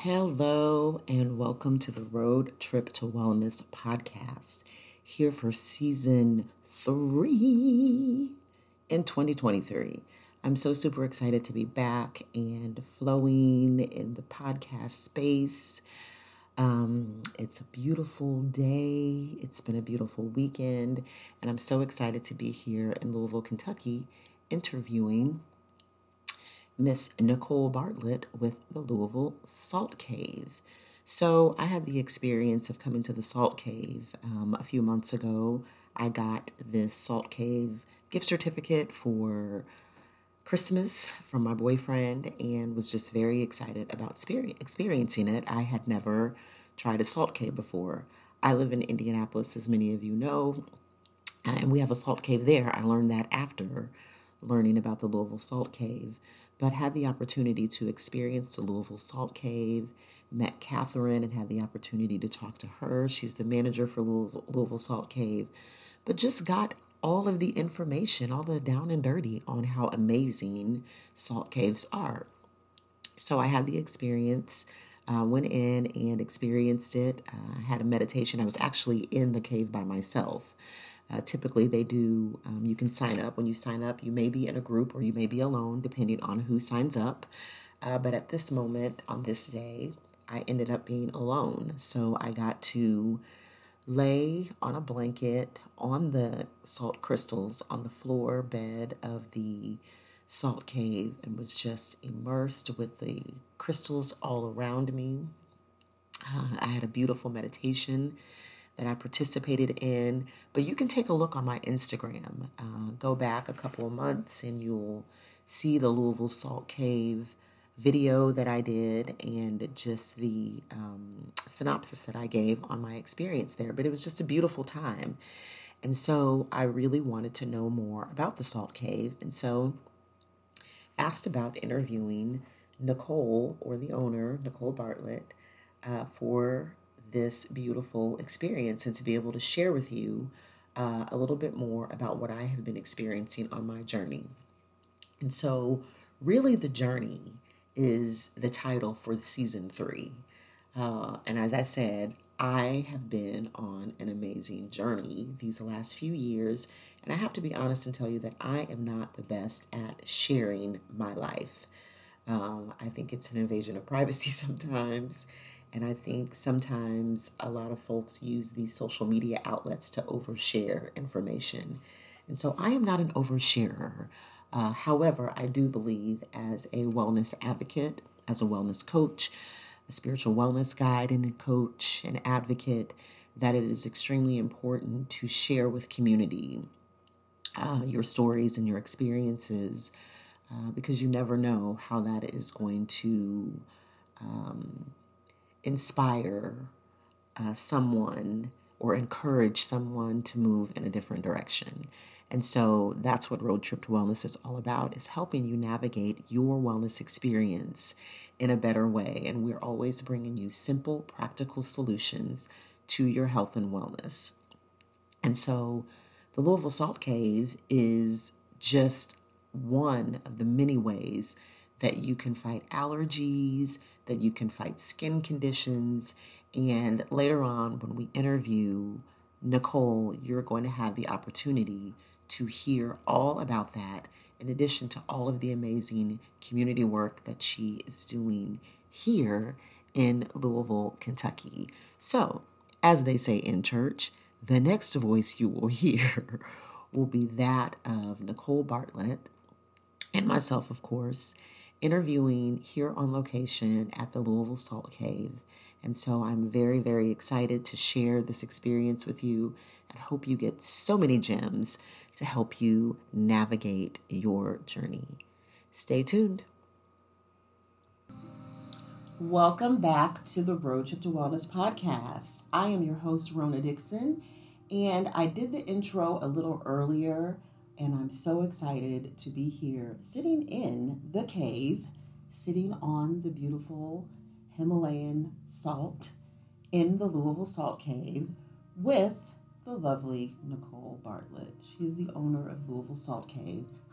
Hello, and welcome to the Road Trip to Wellness podcast, here for season 3 in 2023. I'm so super excited to be back and flowing in the podcast space. It's a beautiful day. It's been a beautiful weekend, and I'm so excited to be here in Louisville, Kentucky, interviewing Miss Nicole Bartlett with the Louisville Salt Cave. So I had the experience of coming to the Salt Cave a few months ago. I got this Salt Cave gift certificate for Christmas from my boyfriend and was just very excited about experiencing it. I had never tried a Salt Cave before. I live in Indianapolis, as many of you know, and we have a salt cave there. I learned that after learning about the Louisville Salt Cave, but had the opportunity to experience the Louisville Salt Cave, met Catherine and had the opportunity to talk to her. She's the manager for Louisville Salt Cave, but just got all of the information, all the down and dirty on how amazing salt caves are. So I had the experience, went in and experienced it. I had a meditation. I was actually in the cave by myself. Typically, they do, you can sign up. When you sign up, you may be in a group or you may be alone, depending on who signs up. But at this moment, on this day, I ended up being alone. So I got to lay on a blanket on the salt crystals on the floor bed of the salt cave and was just immersed with the crystals all around me. I had a beautiful meditation that I participated in, but you can take a look on my Instagram. Go back a couple of months and you'll see the Louisville Salt Cave video that I did and just the synopsis that I gave on my experience there. But it was just a beautiful time. And so I really wanted to know more about the Salt Cave. And so asked about interviewing Nicole, or the owner, Nicole Bartlett, for this beautiful experience and to be able to share with you a little bit more about what I have been experiencing on my journey. And so, really, the journey is the title for season 3. And as I said, I have been on an amazing journey these last few years. And I have to be honest and tell you that I am not the best at sharing my life. I think it's an invasion of privacy sometimes. And I think sometimes a lot of folks use these social media outlets to overshare information. And so I am not an oversharer. However, I do believe as a wellness advocate, as a wellness coach, a spiritual wellness guide and coach and advocate, that it is extremely important to share with community your stories and your experiences because you never know how that is going to inspire someone or encourage someone to move in a different direction. And so that's what Road Trip to Wellness is all about, is helping you navigate your wellness experience in a better way. And we're always bringing you simple, practical solutions to your health and wellness. And so the Louisville Salt Cave is just one of the many ways that you can fight allergies, that you can fight skin conditions. And later on, when we interview Nicole, you're going to have the opportunity to hear all about that, in addition to all of the amazing community work that she is doing here in Louisville, Kentucky. So, as they say in church, the next voice you will hear will be that of Nicole Bartlett and myself, of course, interviewing here on location at the Louisville Salt Cave. And so I'm very, very excited to share this experience with you and hope you get so many gems to help you navigate your journey. Stay tuned. Welcome back to the Road Trip to Wellness podcast. I am your host, Rona Dixon, and I did the intro a little earlier, and I'm so excited to be here sitting in the cave, sitting on the beautiful Himalayan salt in the Louisville Salt Cave with the lovely Nicole Bartlett. She is the owner of Louisville Salt Cave.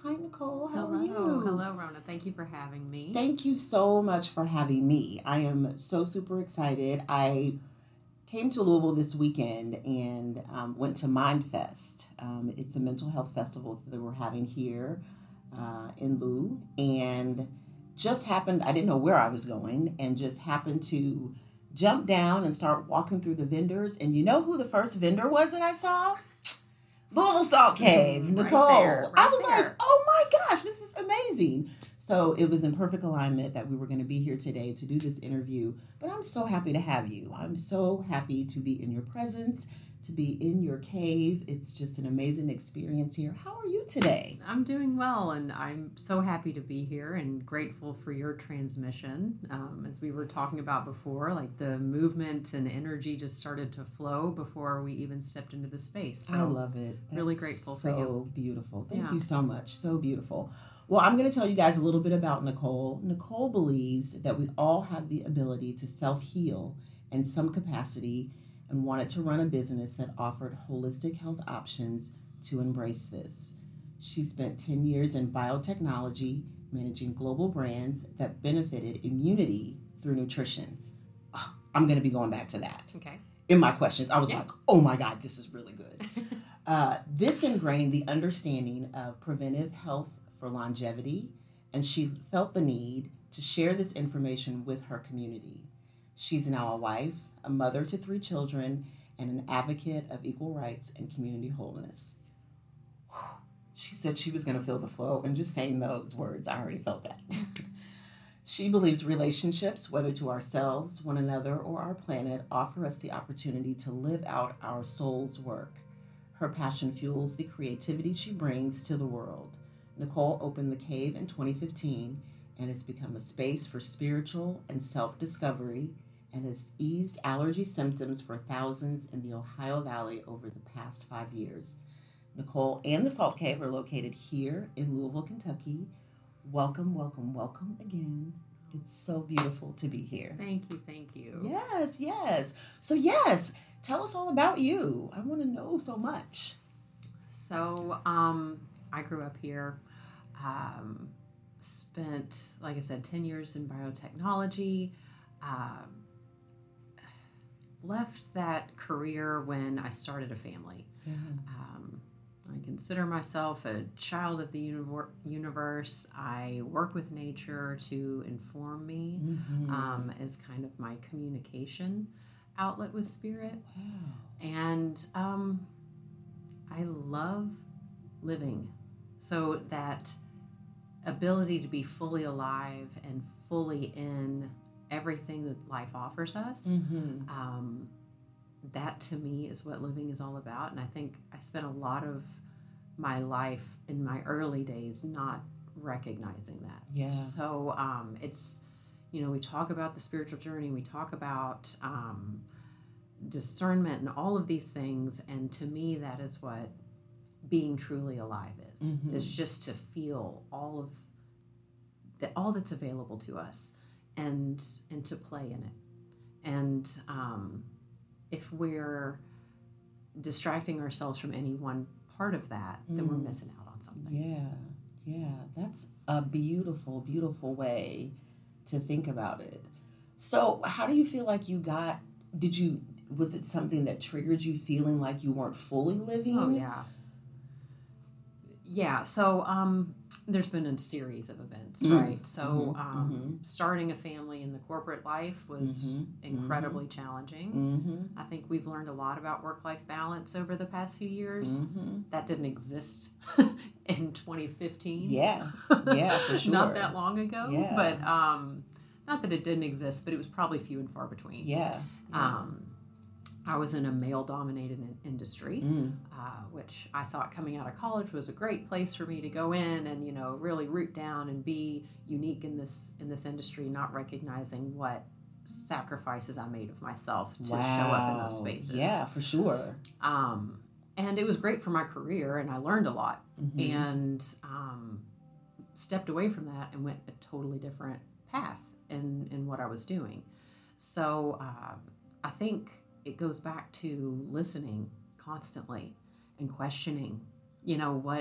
Hi, Nicole. How Hello. are you? Hello, Rona. Thank you for having me. Thank you so much for having me. I am so super excited. I came to Louisville this weekend and went to MindFest. It's a mental health festival that we're having here in Lou, and just happened, I didn't know where I was going, and just happened to jump down and start walking through the vendors. And you know who the first vendor was that I saw? Louisville Salt Cave, Nicole. I was like, oh my gosh, this is amazing. So it was in perfect alignment that we were going to be here today to do this interview. But I'm so happy to have you. I'm so happy to be in your presence, to be in your cave. It's just an amazing experience here. How are you today? I'm doing well, and I'm so happy to be here and grateful for your transmission. As we were talking about before, like the movement and energy just started to flow before we even stepped into the space. So I love it. That's really grateful for you. So beautiful. Thank you so much. So beautiful. Well, I'm going to tell you guys a little bit about Nicole. Nicole believes that we all have the ability to self-heal in some capacity and wanted to run a business that offered holistic health options to embrace this. She spent 10 years in biotechnology, managing global brands that benefited immunity through nutrition. Oh, I'm going to be going back to that. Okay. In my questions, I was like, oh my God, this is really good. This ingrained the understanding of preventive health for longevity, and she felt the need to share this information with her community. She's now a wife, a mother to 3 children, and an advocate of equal rights and community wholeness. She said she was going to feel the flow, and just saying those words, I already felt that. She believes relationships, whether to ourselves, one another, or our planet, offer us the opportunity to live out our soul's work. Her passion fuels the creativity she brings to the world. Nicole opened the cave in 2015 and has become a space for spiritual and self-discovery and has eased allergy symptoms for thousands in the Ohio Valley over the past 5 years. Nicole and the Salt Cave are located here in Louisville, Kentucky. Welcome, welcome, welcome again. It's so beautiful to be here. Thank you, thank you. Yes. So tell us all about you. I want to know so much. So, I grew up here, spent, like I said, 10 years in biotechnology, left that career when I started a family. Yeah. I consider myself a child of the universe. I work with nature to inform me as kind of my communication outlet with spirit. Wow. And I love living. So that ability to be fully alive and fully in everything that life offers us, that to me is what living is all about. And I think I spent a lot of my life in my early days not recognizing that. Yeah. So it's, we talk about the spiritual journey, we talk about discernment and all of these things. And to me, that is what being truly alive is. Is just to feel all that's available to us and to play in it. And if we're distracting ourselves from any one part of that, then we're missing out on something. Yeah. That's a beautiful, beautiful way to think about it. So how do you feel like was it something that triggered you feeling like you weren't fully living? Oh, yeah. Yeah, so there's been a series of events, right? So starting a family in the corporate life was incredibly challenging. I think we've learned a lot about work-life balance over the past few years. That didn't exist in 2015. Yeah, for sure. Not that long ago. Yeah. But not that it didn't exist, but it was probably few and far between. Yeah. I was in a male-dominated industry, which I thought coming out of college was a great place for me to go in and, really root down and be unique in this industry, not recognizing what sacrifices I made of myself to show up in those spaces. Yeah, for sure. And it was great for my career, and I learned a lot, and stepped away from that and went a totally different path in what I was doing. So I think it goes back to listening constantly and questioning, what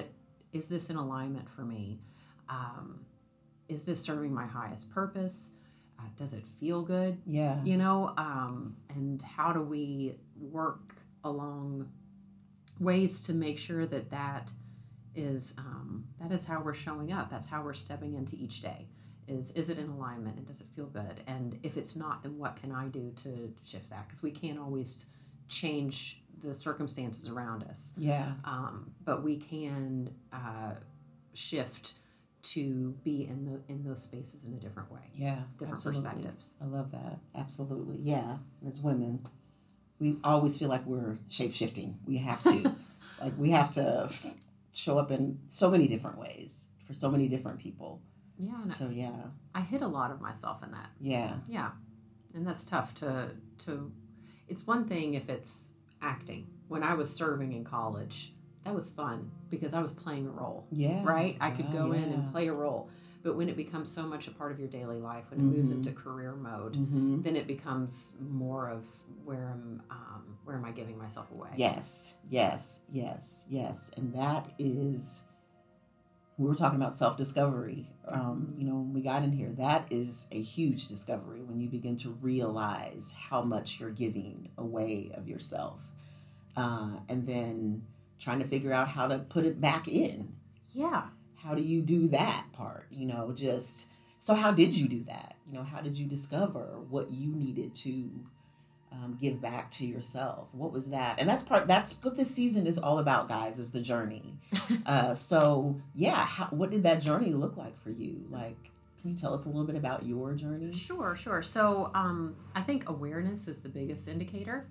is this in alignment for me? Is this serving my highest purpose? Does it feel good? Yeah. And how do we work along ways to make sure that is how we're showing up. That's how we're stepping into each day. Is it in alignment, and does it feel good? And if it's not, then what can I do to shift that? Because we can't always change the circumstances around us. Yeah. But we can shift to be in those spaces in a different way. Yeah. Different absolutely. perspectives. I love that. Absolutely. Yeah. As women, we always feel like we're shape-shifting. We have to. We have to show up in so many different ways for so many different people. Yeah. So, yeah. I hid a lot of myself in that. Yeah. Yeah. And that's tough to it's one thing if it's acting. When I was serving in college, that was fun because I was playing a role. Yeah. Right? I could go in and play a role. But when it becomes so much a part of your daily life, when it moves into career mode, then it becomes more of where am I giving myself away? Yes. And that is, we were talking about self-discovery. When we got in here, that is a huge discovery when you begin to realize how much you're giving away of yourself. And then trying to figure out how to put it back in. Yeah. How do you do that part? So how did you do that? How did you discover what you needed to give back to yourself? What was that? And that's what this season is all about, guys, is the journey. What did that journey look like for you? Can you tell us a little bit about your journey? Sure. So I think awareness is the biggest indicator.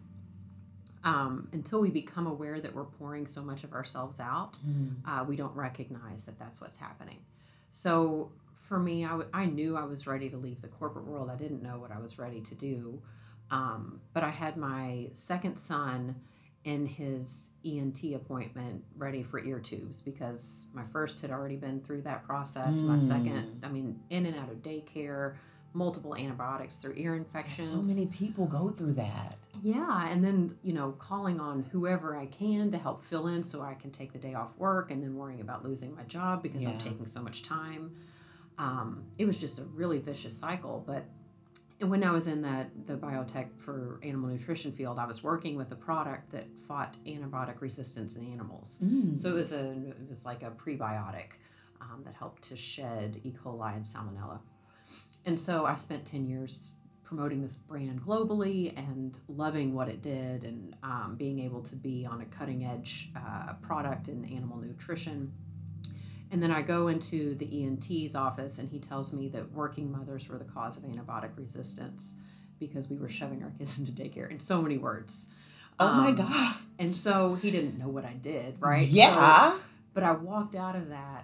Until we become aware that we're pouring so much of ourselves out, we don't recognize that that's what's happening. So for me, I knew I was ready to leave the corporate world. I didn't know what I was ready to do. But I had my second son in his ENT appointment ready for ear tubes because my first had already been through that process. My second, in and out of daycare, multiple antibiotics through ear infections. So many people go through that. Yeah, and then, calling on whoever I can to help fill in so I can take the day off work, and then worrying about losing my job because I'm taking so much time. It was just a really vicious cycle. But when I was in the biotech for animal nutrition field, I was working with a product that fought antibiotic resistance in animals. So it was like a prebiotic that helped to shed E. coli and salmonella. And so I spent 10 years promoting this brand globally and loving what it did, and being able to be on a cutting edge product in animal nutrition. And then I go into the ENT's office, and he tells me that working mothers were the cause of antibiotic resistance because we were shoving our kids into daycare, in so many words. Oh my God. And so he didn't know what I did, right? Yeah. But I walked out of that,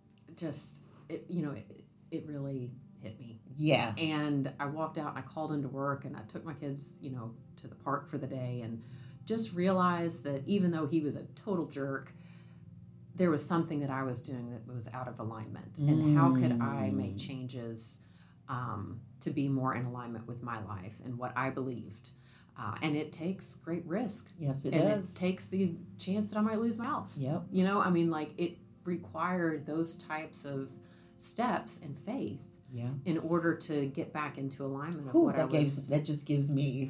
it really hit me. Yeah. And I walked out and I called into work, and I took my kids, to the park for the day, and just realized that even though he was a total jerk, there was something that I was doing that was out of alignment. And how could I make changes to be more in alignment with my life and what I believed? And it takes great risk. Yes, it does. And it takes the chance that I might lose my house. Yep. It required those types of steps and faith. Yeah. In order to get back into alignment of that just gives me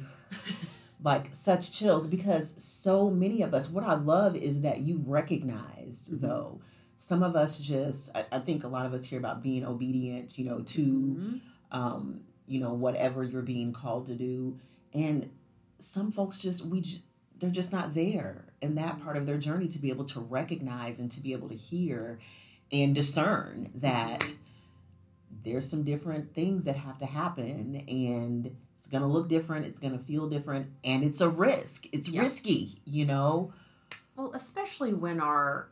such chills, because so many of us, what I love is that you recognized, though, some of us I think a lot of us hear about being obedient, to, whatever you're being called to do. And some folks they're just not there in that part of their journey to be able to recognize and to be able to hear and discern that there's some different things that have to happen, and it's going to look different. It's going to feel different, and it's a risk. It's risky, Well, especially when our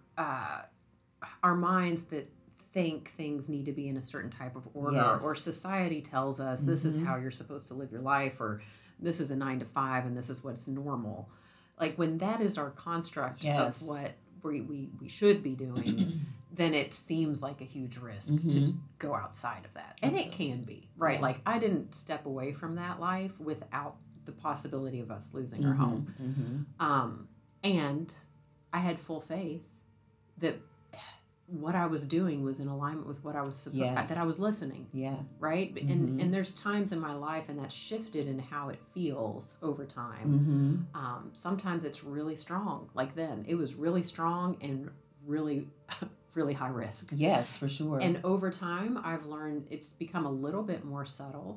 minds that think things need to be in a certain type of order, or society tells us this is how you're supposed to live your life, or this is a 9 to 5 and this is what's normal. Like when that is our construct of what we should be doing, then it seems like a huge risk to go outside of that. And it can be, right? Yeah. Like I didn't step away from that life without the possibility of us losing our home. And I had full faith that what I was doing was in alignment with what I was that I was listening. Yeah. Right. And there's times in my life, and that's shifted in how it feels over time. Sometimes it's really strong. Like then it was really strong and really, really high risk. Yes, for sure. And over time, I've learned it's become a little bit more subtle.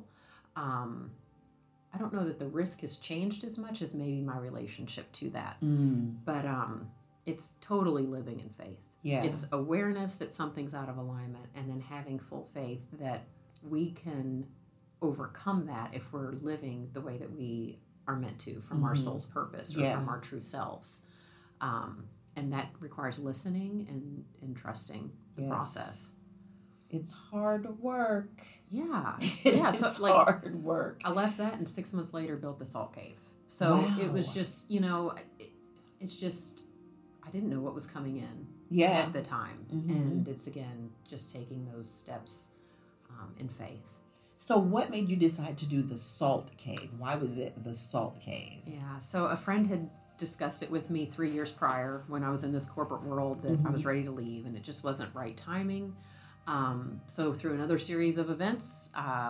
I don't know that the risk has changed as much as maybe my relationship to that. But it's totally living in faith. Yeah. It's awareness that something's out of alignment, and then having full faith that we can overcome that if we're living the way that we are meant to, from our soul's purpose or from our true selves. And that requires listening and trusting the process. It's hard work. Yeah. It's like, hard work. I left that, and 6 months later built the Salt Cave. So it was just, it's just, I didn't know what was coming in at the time. And it's, again, just taking those steps in faith. So what made you decide to do the Salt Cave? Why was it the Salt Cave? Yeah, so a friend had discussed it with me 3 years prior when I was in this corporate world that I was ready to leave, and it just wasn't right timing. So through another series of events,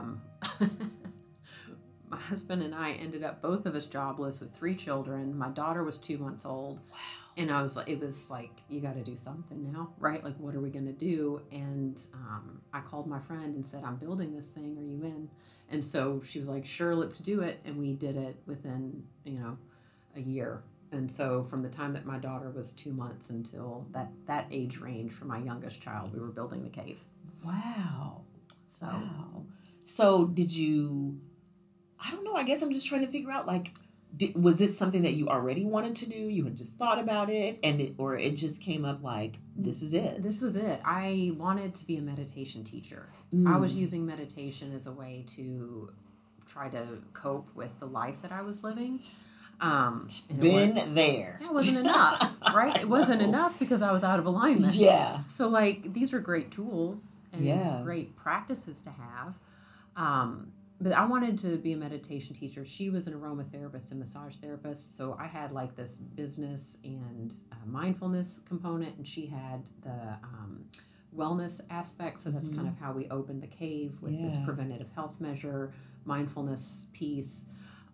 my husband and I ended up, both of us, jobless with 3 children. My daughter was 2 months old. Wow. And it was like, you got to do something now, right? Like, what are we going to do? And I called my friend and said, I'm building this thing. Are you in? And so she was like, sure, let's do it. And we did it within, a year. And so from the time that my daughter was 2 months until that age range for my youngest child, we were building the cave. Wow. So, So did you, I don't know, I guess I'm just trying to figure out, like, was it something that you already wanted to do? You had just thought about it, or it just came up like, this is it? This was it. I wanted to be a meditation teacher. I was using meditation as a way to try to cope with the life that I was living. Been there. It wasn't enough, right? It wasn't enough because I was out of alignment. Yeah. So, these are great tools and it's great practices to have. But I wanted to be a meditation teacher. She was an aromatherapist and massage therapist. So I had this business and mindfulness component, and she had the wellness aspect. So that's kind of how we opened the cave with this preventative health measure, mindfulness piece.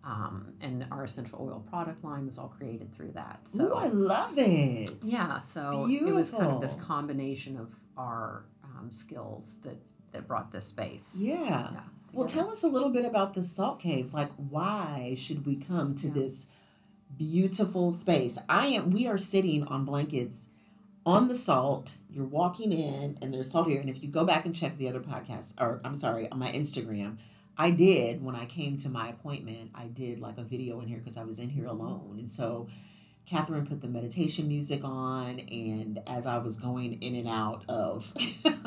And our essential oil product line was all created through that. So, ooh, I love it. Yeah, so beautiful. It was kind of this combination of our skills that brought this space. Yeah. Well, tell us a little bit about the Salt Cave. Like, why should we come to this beautiful space? We are sitting on blankets on the salt. You're walking in, and there's salt here. And if you go back and check the other podcast, on my Instagram, I did, when I came to my appointment, I did a video in here because I was in here alone. And so Catherine put the meditation music on, and as I was going in and out of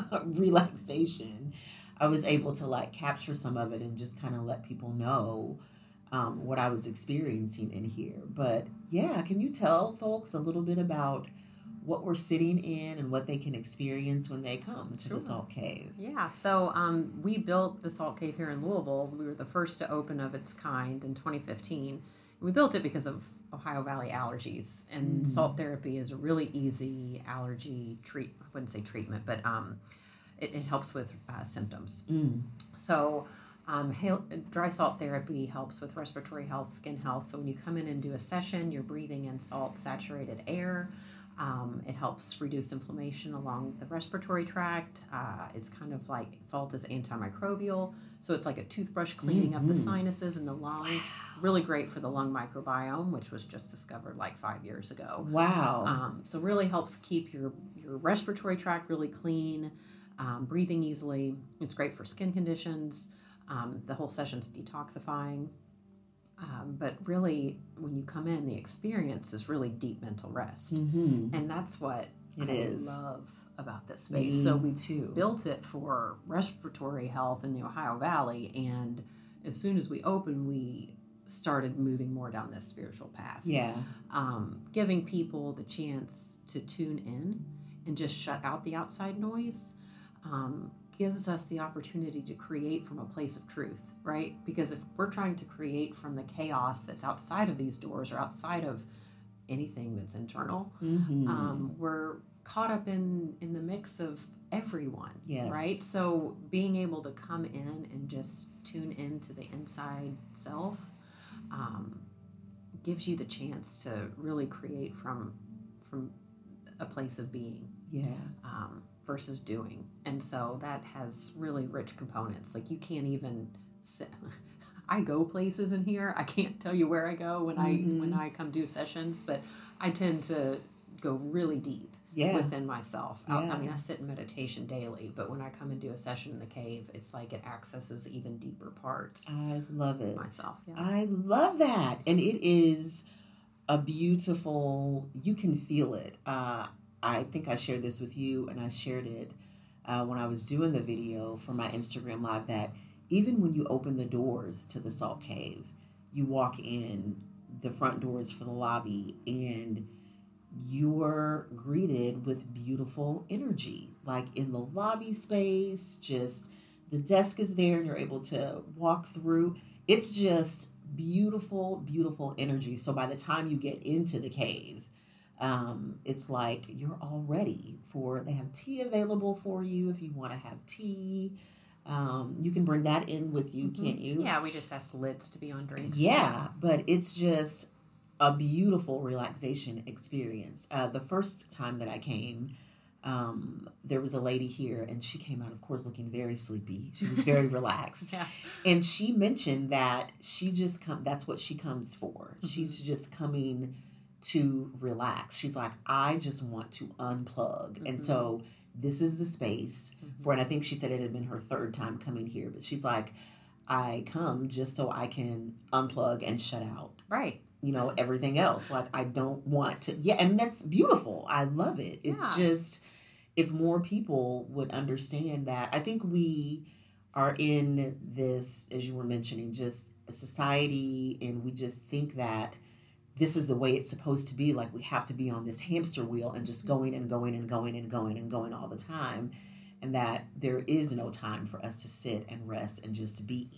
relaxation, I was able to capture some of it and just kind of let people know what I was experiencing in here. But yeah, can you tell folks a little bit about what we're sitting in and what they can experience when they come to the Salt Cave? Yeah, so we built the Salt Cave here in Louisville. We were the first to open of its kind in 2015. We built it because of Ohio Valley allergies, and salt therapy is a really easy allergy I wouldn't say treatment, but it helps with symptoms. So dry salt therapy helps with respiratory health, skin health. So when you come in and do a session, you're breathing in salt-saturated air. It helps reduce inflammation along the respiratory tract. It's kind of like salt is antimicrobial. So it's like a toothbrush cleaning up the sinuses and the lungs. Wow. Really great for the lung microbiome, which was just discovered 5 years ago. Wow. So really helps keep your respiratory tract really clean, breathing easily. It's great for skin conditions. The whole session's detoxifying. But really, when you come in, the experience is really deep mental rest. And that's what I love about this space. So we built it for respiratory health in the Ohio Valley, and as soon as we opened, we started moving more down this spiritual path. Yeah. Giving people the chance to tune in and just shut out the outside noise gives us the opportunity to create from a place of truth, right? Because if we're trying to create from the chaos that's outside of these doors or outside of anything that's internal, we're caught up in the mix of everyone. Yes. Right? So being able to come in and just tune into the inside self gives you the chance to really create from a place of being. Yeah. Versus doing. And so that has really rich components. Like, you can't even sit. I go places in here. I can't tell you where I go when I come do sessions, but I tend to go really deep within myself. Yeah. I mean, I sit in meditation daily, but when I come and do a session in the cave, it's like it accesses even deeper parts. I love it. Myself. Yeah. I love that. And it is a beautiful, you can feel it. I think I shared this with you, and I shared it when I was doing the video for my Instagram Live, that even when you open the doors to the Salt Cave, you walk in the front doors for the lobby, and you're greeted with beautiful energy. Like in the lobby space, just the desk is there and you're able to walk through. It's just beautiful, beautiful energy. So by the time you get into the cave, it's like you're all ready they have tea available for you if you want to have tea. You can bring that in with you, can't you? Yeah, we just ask lids to be on drinks. Yeah, but it's just a beautiful relaxation experience. The first time that I came, there was a lady here, and she came out, of course, looking very sleepy. She was very relaxed. Yeah. And she mentioned that that's what she comes for. Mm-hmm. She's just coming to relax. She's like, I just want to unplug. Mm-hmm. And so this is the space for, and I think she said it had been her third time coming here, but she's like, I come just so I can unplug and shut out. Right. Everything else. Like, I don't want to. Yeah, and that's beautiful. I love it. It's just, if more people would understand that. I think we are in this, as you were mentioning, just a society, and we just think that this is the way it's supposed to be. Like, we have to be on this hamster wheel and just going and going and going and going and going all the time. And that there is no time for us to sit and rest and just be.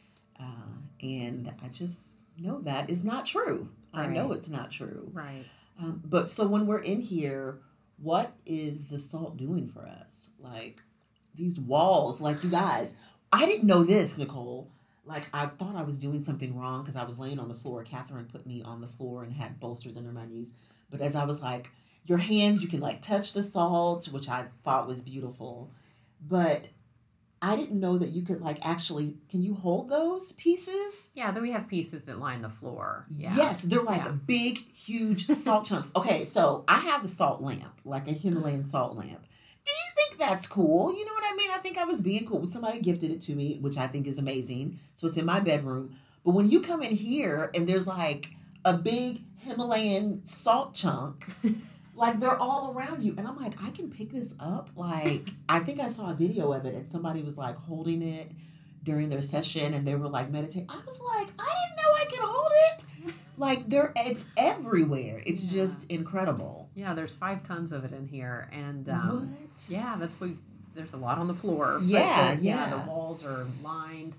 And I just know that is not true. Right. I know it's not true. Right. But so when we're in here, what is the salt doing for us? Like, these walls, like, you guys, I didn't know this, Nicole. Like, I thought I was doing something wrong because I was laying on the floor. Catherine put me on the floor and had bolsters under my knees. But as I was like, your hands, you can like touch the salt, which I thought was beautiful. But I didn't know that you could like actually, can you hold those pieces? Yeah, then we have pieces that line the floor. Yeah. Yes, they're like big, huge salt chunks. Okay, so I have a salt lamp, like a Himalayan salt lamp. And you think that's cool. You know what I mean? I think I was being cool. Somebody gifted it to me, which I think is amazing. So it's in my bedroom. But when you come in here and there's like a big Himalayan salt chunk, like they're all around you. And I'm like, I can pick this up. Like, I think I saw a video of it and somebody was like holding it during their session and they were like meditating. I was like, I didn't know I could hold it. Like, it's everywhere. It's just incredible. Yeah, there's 5 tons of it in here. And what? Yeah, there's a lot on the floor. Yeah, the walls are lined.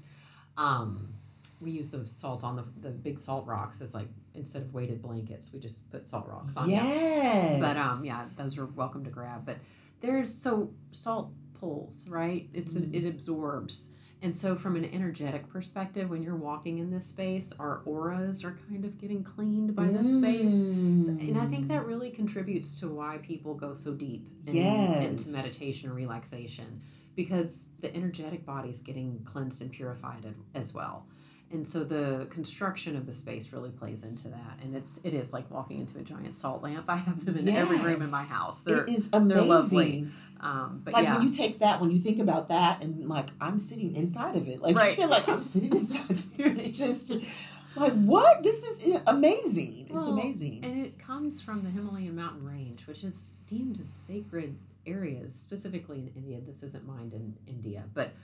We use the salt on the big salt rocks as like, instead of weighted blankets, we just put salt rocks on. Yes. But those are welcome to grab. But salt pulls, right? It absorbs. And so from an energetic perspective, when you're walking in this space, our auras are kind of getting cleaned by this space. And I think that really contributes to why people go so deep into meditation and relaxation, because the energetic body's getting cleansed and purified as well. And so the construction of the space really plays into that. And it is like walking into a giant salt lamp. I have them in every room in my house. It is amazing. They're lovely. But like, when you take that, when you think about that, and like, I'm sitting inside of it. Like, you said, like, I'm sitting inside of it. It's just like, what? This is amazing. It's amazing. And it comes from the Himalayan mountain range, which is deemed as sacred areas, specifically in India. This isn't mined in India, but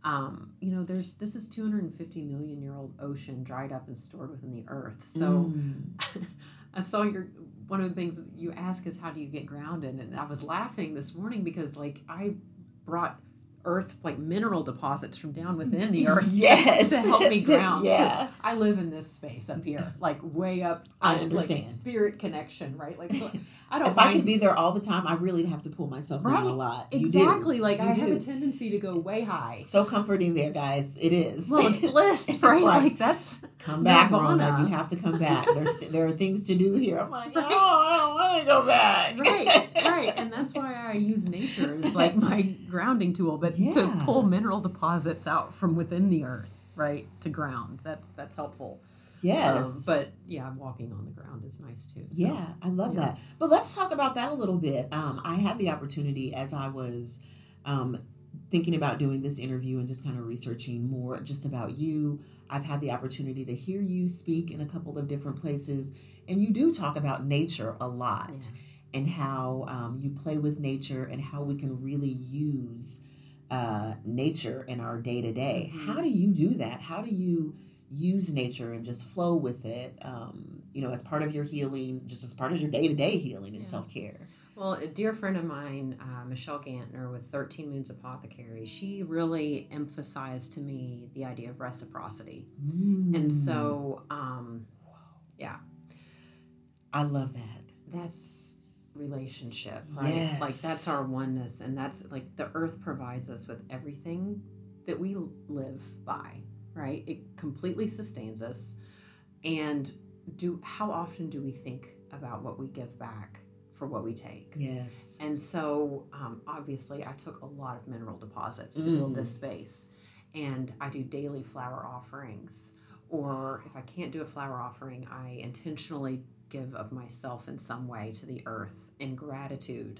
this is 250 million year old ocean dried up and stored within the earth. So I saw one of the things that you ask is, how do you get grounded? And I was laughing this morning because like I brought earth, like mineral deposits from down within the earth yes. to help me ground. Yeah. I live in this space up here, like way up. I understand. Like spirit connection, right? Like, so I don't If I could be there all the time, I really have to pull myself down a lot. Exactly. Like, I have a tendency to go way high. So comforting there, guys. It is. Well, it's bliss, right? Like, that's come back, Nirvana. Rona. You have to come back. There are things to do here. I'm like, right. Oh, I don't want to go back. Right. And that's why I use nature as like my grounding tool, but to pull mineral deposits out from within the earth, right, to ground. That's helpful. Yes. But yeah, walking on the ground is nice too. So, yeah, I love that. But let's talk about that a little bit. I had the opportunity as I was thinking about doing this interview and just kind of researching more just about you. I've had the opportunity to hear you speak in a couple of different places, and you do talk about nature a lot and how you play with nature and how we can really use nature in our day-to-day. Mm-hmm. How do you do that? How do you use nature and just flow with it, as part of your healing, just as part of your day-to-day healing and self-care? Well, a dear friend of mine, Michelle Gantner with 13 Moons Apothecary, she really emphasized to me the idea of reciprocity. And so, I love that. That's relationship, right? Yes. Like, that's our oneness, and that's like the earth provides us with everything that we live by, right? It completely sustains us. And how often do we think about what we give back for what we take? Yes. And so obviously I took a lot of mineral deposits to build this space, and I do daily flower offerings, or if I can't do a flower offering, I intentionally give of myself in some way to the earth in gratitude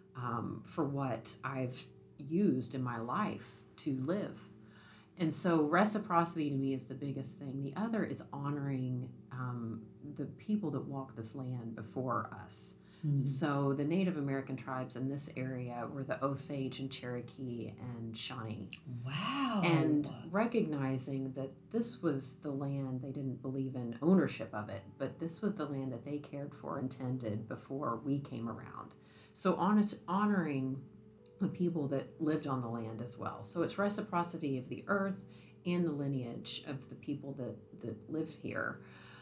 for what I've used in my life to live. And so reciprocity to me is the biggest thing. The other is honoring the people that walk this land before us. So the Native American tribes in this area were the Osage and Cherokee and Shawnee. Wow. And recognizing that this was the land, they didn't believe in ownership of it, but this was the land that they cared for and tended before we came around. So honoring the people that lived on the land as well. So it's reciprocity of the earth and the lineage of the people that live here.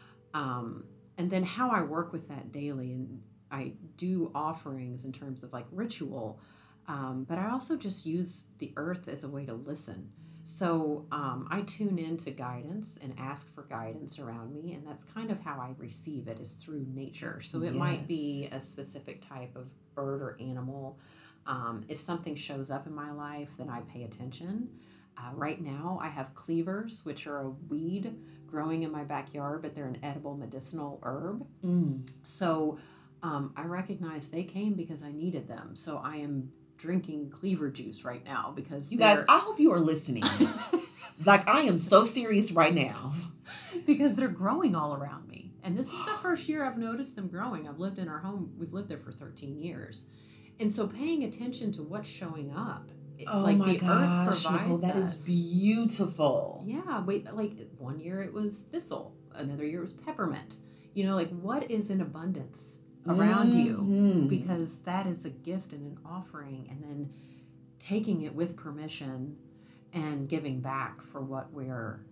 And then how I work with that daily, and I do offerings in terms of like ritual, but I also just use the earth as a way to listen. So I tune into guidance and ask for guidance around me, and that's kind of how I receive it, is through nature. So it might be a specific type of bird or animal. If something shows up in my life, then I pay attention. Right now, I have cleavers, which are a weed growing in my backyard, but they're an edible medicinal herb. So I recognize they came because I needed them. So I am drinking cleaver juice right now because you guys, I hope you are listening. Like, I am so serious right now. Because they're growing all around me. And this is the first year I've noticed them growing. I've lived in our home. We've lived there for 13 years. And so paying attention to what's showing up. Oh like my the gosh, earth provides Nicole, that us. Is beautiful. Yeah, like one year it was thistle, another year it was peppermint. Like what is in abundance around you? Because that is a gift and an offering, and then taking it with permission and giving back for what we're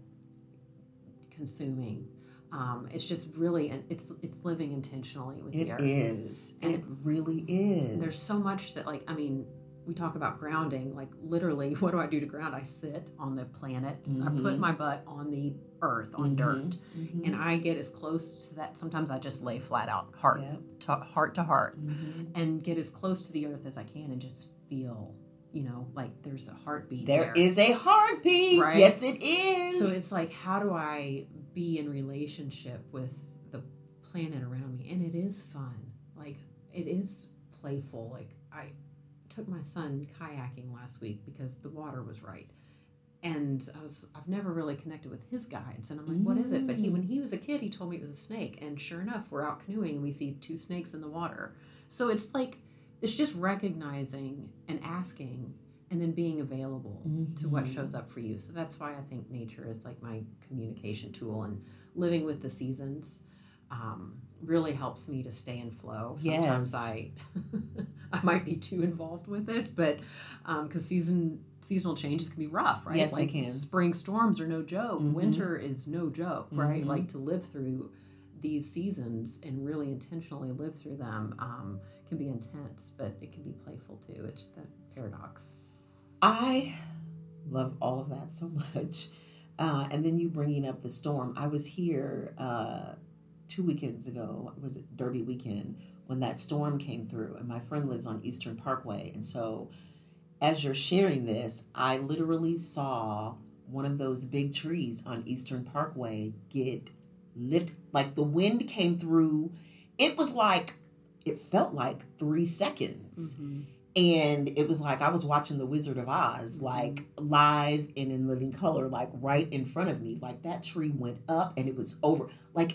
consuming. It's just really, it's living intentionally with the earth. It is. It really is. There's so much that, we talk about grounding, like literally, what do I do to ground? I sit on the planet. I put my butt on the earth, on dirt, and I get as close to that. Sometimes I just lay flat out, heart to heart, and get as close to the earth as I can and just feel, like there's a heartbeat. There is a heartbeat. Right? Yes, it is. So it's like, how do I be in relationship with the planet around me? And it is fun. Like, it is playful. Like, I took my son kayaking last week because the water was right. And I've never really connected with his guides. And I'm like, what is it? But when he was a kid, he told me it was a snake. And sure enough, we're out canoeing and we see 2 snakes in the water. So it's like, it's just recognizing and asking and then being available to what shows up for you. So that's why I think nature is like my communication tool, and living with the seasons really helps me to stay in flow. Sometimes I I might be too involved with it, but because seasonal changes can be rough, right? Yes, like they can. Spring storms are no joke. Mm-hmm. Winter is no joke, right? Mm-hmm. Like to live through these seasons and really intentionally live through them can be intense, but it can be playful too. It's that paradox. I love all of that so much. And then you bringing up the storm. I was here 2 weekends ago. Was it Derby weekend when that storm came through? And my friend lives on Eastern Parkway. And so as you're sharing this, I literally saw one of those big trees on Eastern Parkway get lifted. Like the wind came through. It was like, it felt like 3 seconds. Mm-hmm. And it was like I was watching The Wizard of Oz, like live and in living color, like right in front of me. Like that tree went up and it was over. Like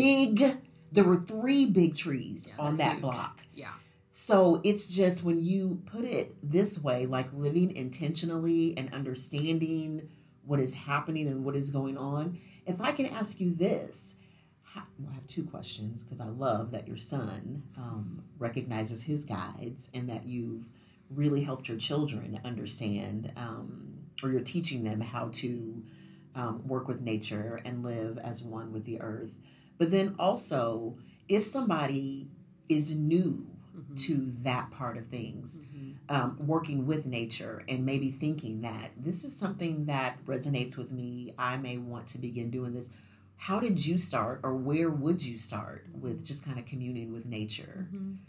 there were 3 big trees on that huge block. Yeah. So it's just when you put it this way, like living intentionally and understanding what is happening and what is going on. If I can ask you this, I have 2 questions because I love that your son recognizes his guides and that you've really helped your children understand or you're teaching them how to work with nature and live as one with the earth. But then also, if somebody is new to that part of things, working with nature and maybe thinking that this is something that resonates with me, I may want to begin doing this. How did you start, or where would you start with just kind of communing with nature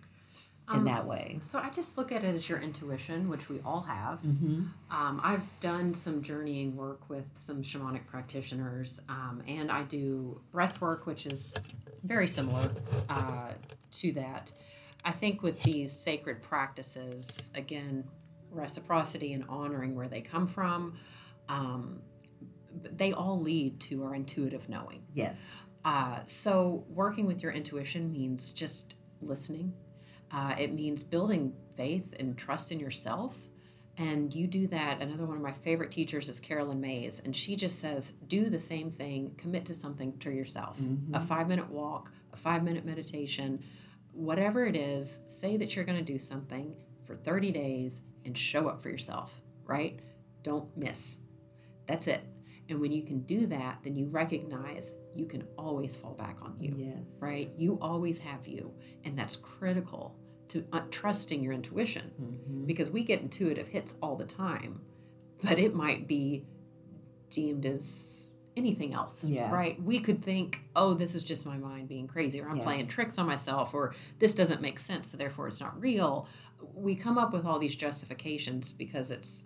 in that way? So I just look at it as your intuition, which we all have. Mm-hmm. I've done some journeying work with some shamanic practitioners, and I do breath work, which is very similar to that. I think with these sacred practices, again, reciprocity and honoring where they come from, they all lead to our intuitive knowing. Yes. So working with your intuition means just listening. It means building faith and trust in yourself. And you do that. Another one of my favorite teachers is Carolyn Mays. And she just says, do the same thing, commit to something to yourself. Mm-hmm. A 5-minute walk, a 5-minute meditation, whatever it is, say that you're going to do something for 30 days and show up for yourself, right? Don't miss. That's it. And when you can do that, then you recognize you can always fall back on you, Yes. right? You always have you. And that's critical to trusting your intuition because we get intuitive hits all the time, but it might be deemed as anything else, right? We could think, oh, this is just my mind being crazy, or I'm playing tricks on myself, or this doesn't make sense, so therefore it's not real. We come up with all these justifications because it's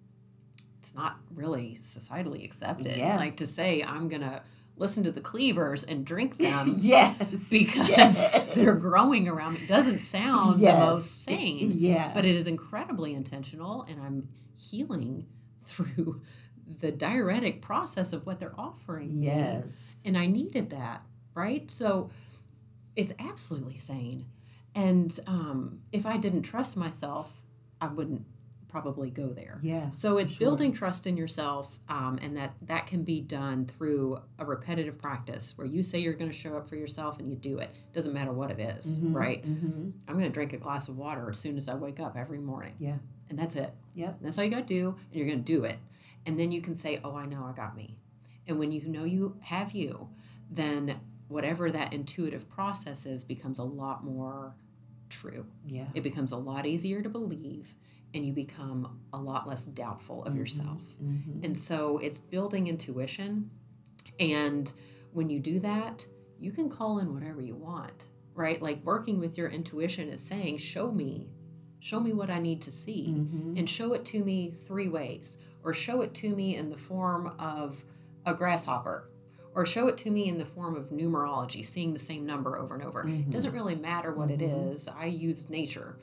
not really societally accepted. Like to say, I'm going to listen to the Cleavers and drink them because they're growing around me doesn't sound the most sane. But it is incredibly intentional, and I'm healing through the diuretic process of what they're offering me. And I needed that, right? So it's absolutely sane. And if I didn't trust myself, I wouldn't probably go there. So it's building trust in yourself, and that can be done through a repetitive practice where you say you're going to show up for yourself and you do it. Doesn't matter what it is, right? I'm going to drink a glass of water as soon as I wake up every morning. And that's it. That's all you got to do, and you're going to do it. And then you can say, oh, I know I got me. And when you know you have you, then whatever that intuitive process is becomes a lot more true. It becomes a lot easier to believe, and you become a lot less doubtful of yourself. And so it's building intuition. And when you do that, you can call in whatever you want, right? Like working with your intuition is saying, show me what I need to see, and show it to me 3 ways, or show it to me in the form of a grasshopper, or show it to me in the form of numerology, seeing the same number over and over. It doesn't really matter what it is. I use nature.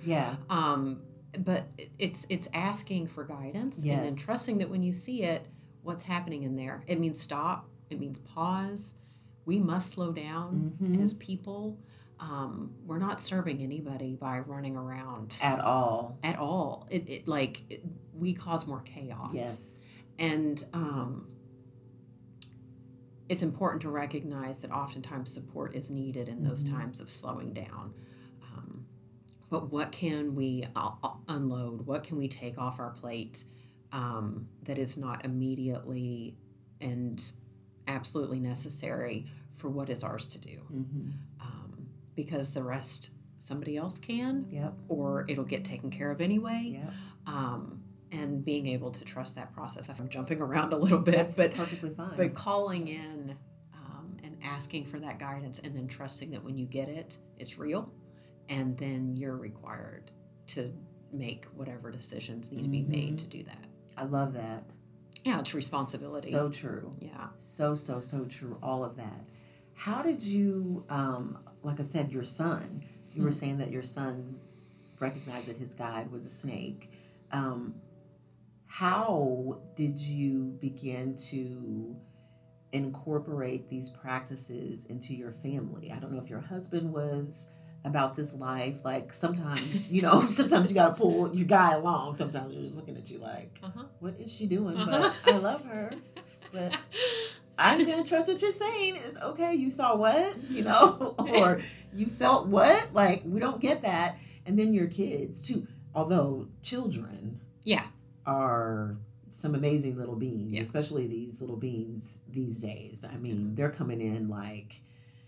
But it's asking for guidance and then trusting that when you see it, what's happening in there. It means stop. It means pause. We must slow down as people. We're not serving anybody by running around At all. We cause more chaos. And it's important to recognize that oftentimes support is needed in those times of slowing down. but what can we unload? What can we take off our plate that is not immediately and absolutely necessary for what is ours to do? Because the rest somebody else can, or it'll get taken care of anyway. And being able to trust that process. I'm jumping around a little bit, that's perfectly fine. But calling in and asking for that guidance, and then trusting that when you get it, it's real, and then you're required to make whatever decisions need to be made to do that. I love that. Yeah, it's responsibility. So true. Yeah. So true. All of that. How did you, like I said, your son, you were saying that your son recognized that his guide was a snake. How did you begin to incorporate these practices into your family? I don't know if your husband was about this life. Like sometimes, sometimes you got to pull your guy along. Sometimes you're just looking at you like, what is she doing? But I love her. But I'm going to trust what you're saying. It's okay. You saw what, or you felt what? Like, we don't get that. And then your kids too. Although children are some amazing little beings, especially these little beings these days. I mean, they're coming in like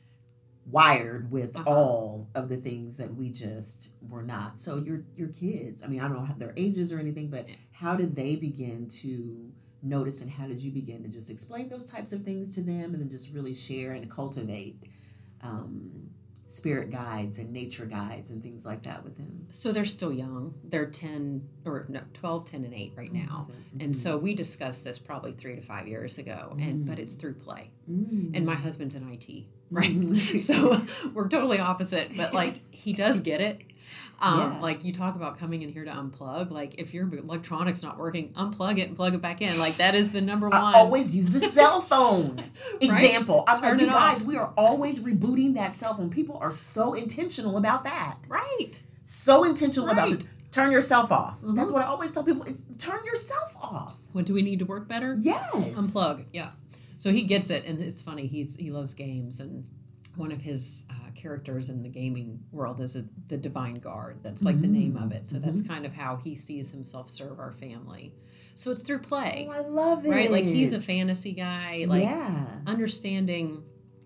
wired with all of the things that we just were not. So your kids, I mean, I don't know their ages or anything, but how did they begin to notice, and how did you begin to just explain those types of things to them, and then just really share and cultivate spirit guides and nature guides and things like that with them? So they're still young. They're 12, 10, and 8 right now. And so we discussed this probably 3 to 5 years ago, but it's through play. And my husband's in IT, right? So we're totally opposite, but like he does get it. Like you talk about coming in here to unplug, like if your electronics not working, unplug it and plug it back in. Like that is the number one. I always use the cell phone example. I'm like, you guys, we are always rebooting that cell phone. People are so intentional about that. Right. So intentional about it. Turn yourself off. That's what I always tell people. Turn yourself off. What do we need to work better? Yes. Unplug. Yeah. So he gets it, and it's funny. He loves games, and one of his characters in the gaming world is the Divine Guard. That's like the name of it. So that's kind of how he sees himself serve our family. So it's through play. Oh, I love it. Right? Like he's a fantasy guy. Like understanding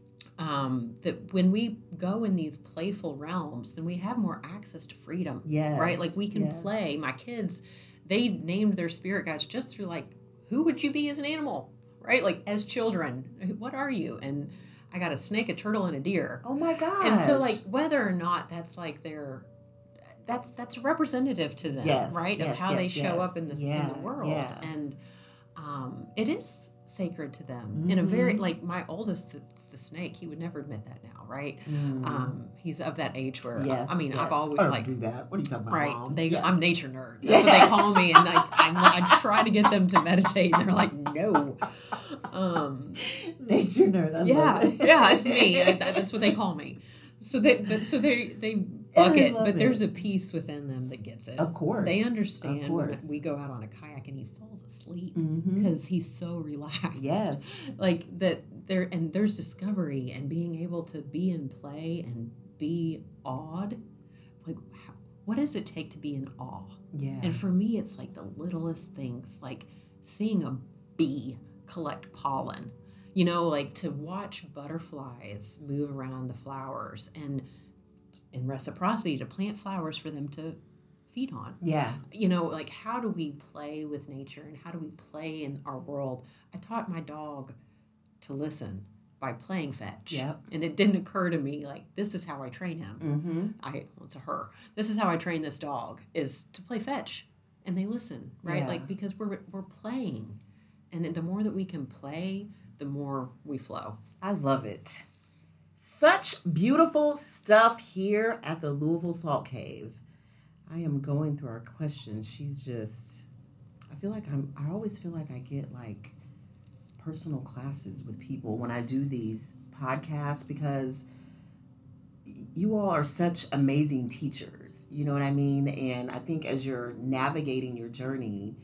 that when we go in these playful realms, then we have more access to freedom. Yes. Right? Like we can play. My kids, they named their spirit guides just through like, who would you be as an animal? Right? Like as children, what are you? And I got a snake, a turtle, and a deer. Oh my gosh. And so like whether or not that's like that's representative to them, right? Of how they show up in in the world. Yeah. And it is sacred to them in a very, like my oldest, the snake, he would never admit that now, right? He's of that age where I've always like do that. What are you talking about, right? Mom? I'm nature nerd. That's what they call me, and I try to get them to meditate, and they're like, no. Nature nerd. Yeah, it's me. That's what they call me. So they bucket, but there's a piece within them that gets it. Of course. They understand when we go out on a kayak and he falls asleep because he's so relaxed. Yes. Like that there's discovery and being able to be in play and be awed. Like what does it take to be in awe? Yeah. And for me it's like the littlest things, like seeing a bee collect pollen. Like to watch butterflies move around the flowers, and in reciprocity to plant flowers for them to feed on. Yeah. Like how do we play with nature and how do we play in our world? I taught my dog to listen by playing fetch. Yep. And it didn't occur to me like this is how I train him. It's a her. This is how I train this dog is to play fetch, and they listen, right? Yeah. Like because we're playing, and the more that we can play, the more we flow. I love it. Such beautiful stuff here at the Louisville Salt Cave. I am going through our questions. I always feel like I get like personal classes with people when I do these podcasts, because you all are such amazing teachers. You know what I mean? And I think as you're navigating your journey,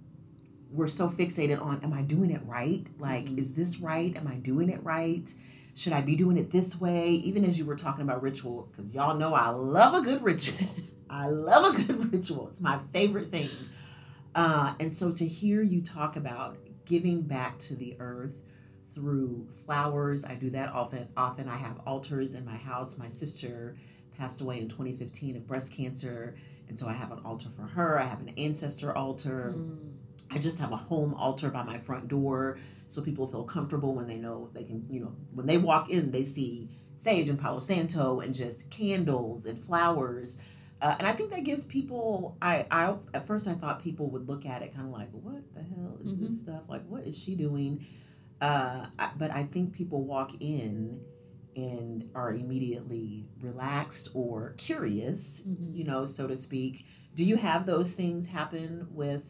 we're so fixated on, am I doing it right? Like, is this right? Am I doing it right? Should I be doing it this way? Even as you were talking about ritual, because y'all know I love a good ritual. I love a good ritual. It's my favorite thing. And so to hear you talk about giving back to the earth through flowers, I do that often. I have altars in my house. My sister passed away in 2015 of breast cancer, and so I have an altar for her. I have an ancestor altar. I just have a home altar by my front door, so people feel comfortable when they know they can, when they walk in, they see sage and Palo Santo and just candles and flowers. And I think that gives people, I at first I thought people would look at it kind of like, what the hell is this stuff? Like, what is she doing? But I think people walk in and are immediately relaxed or curious, so to speak. Do you have those things happen with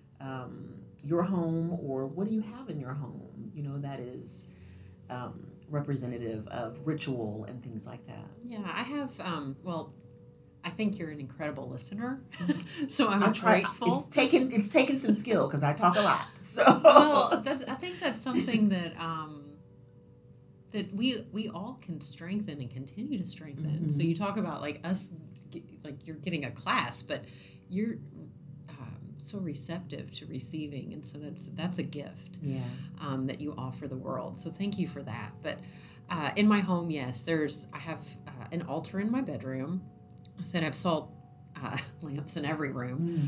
your home, or what do you have in your home, that is representative of ritual and things like that? Yeah, I have, I think you're an incredible listener, so I'm grateful. It's taken some skill because I talk a lot. So I think that's something that that we all can strengthen and continue to strengthen. So you talk about like us, like you're getting a class, but you're so receptive to receiving, and so that's a gift. Yeah. That you offer the world. So thank you for that. But in my home, yes, I have an altar in my bedroom. I said I have salt lamps in every room.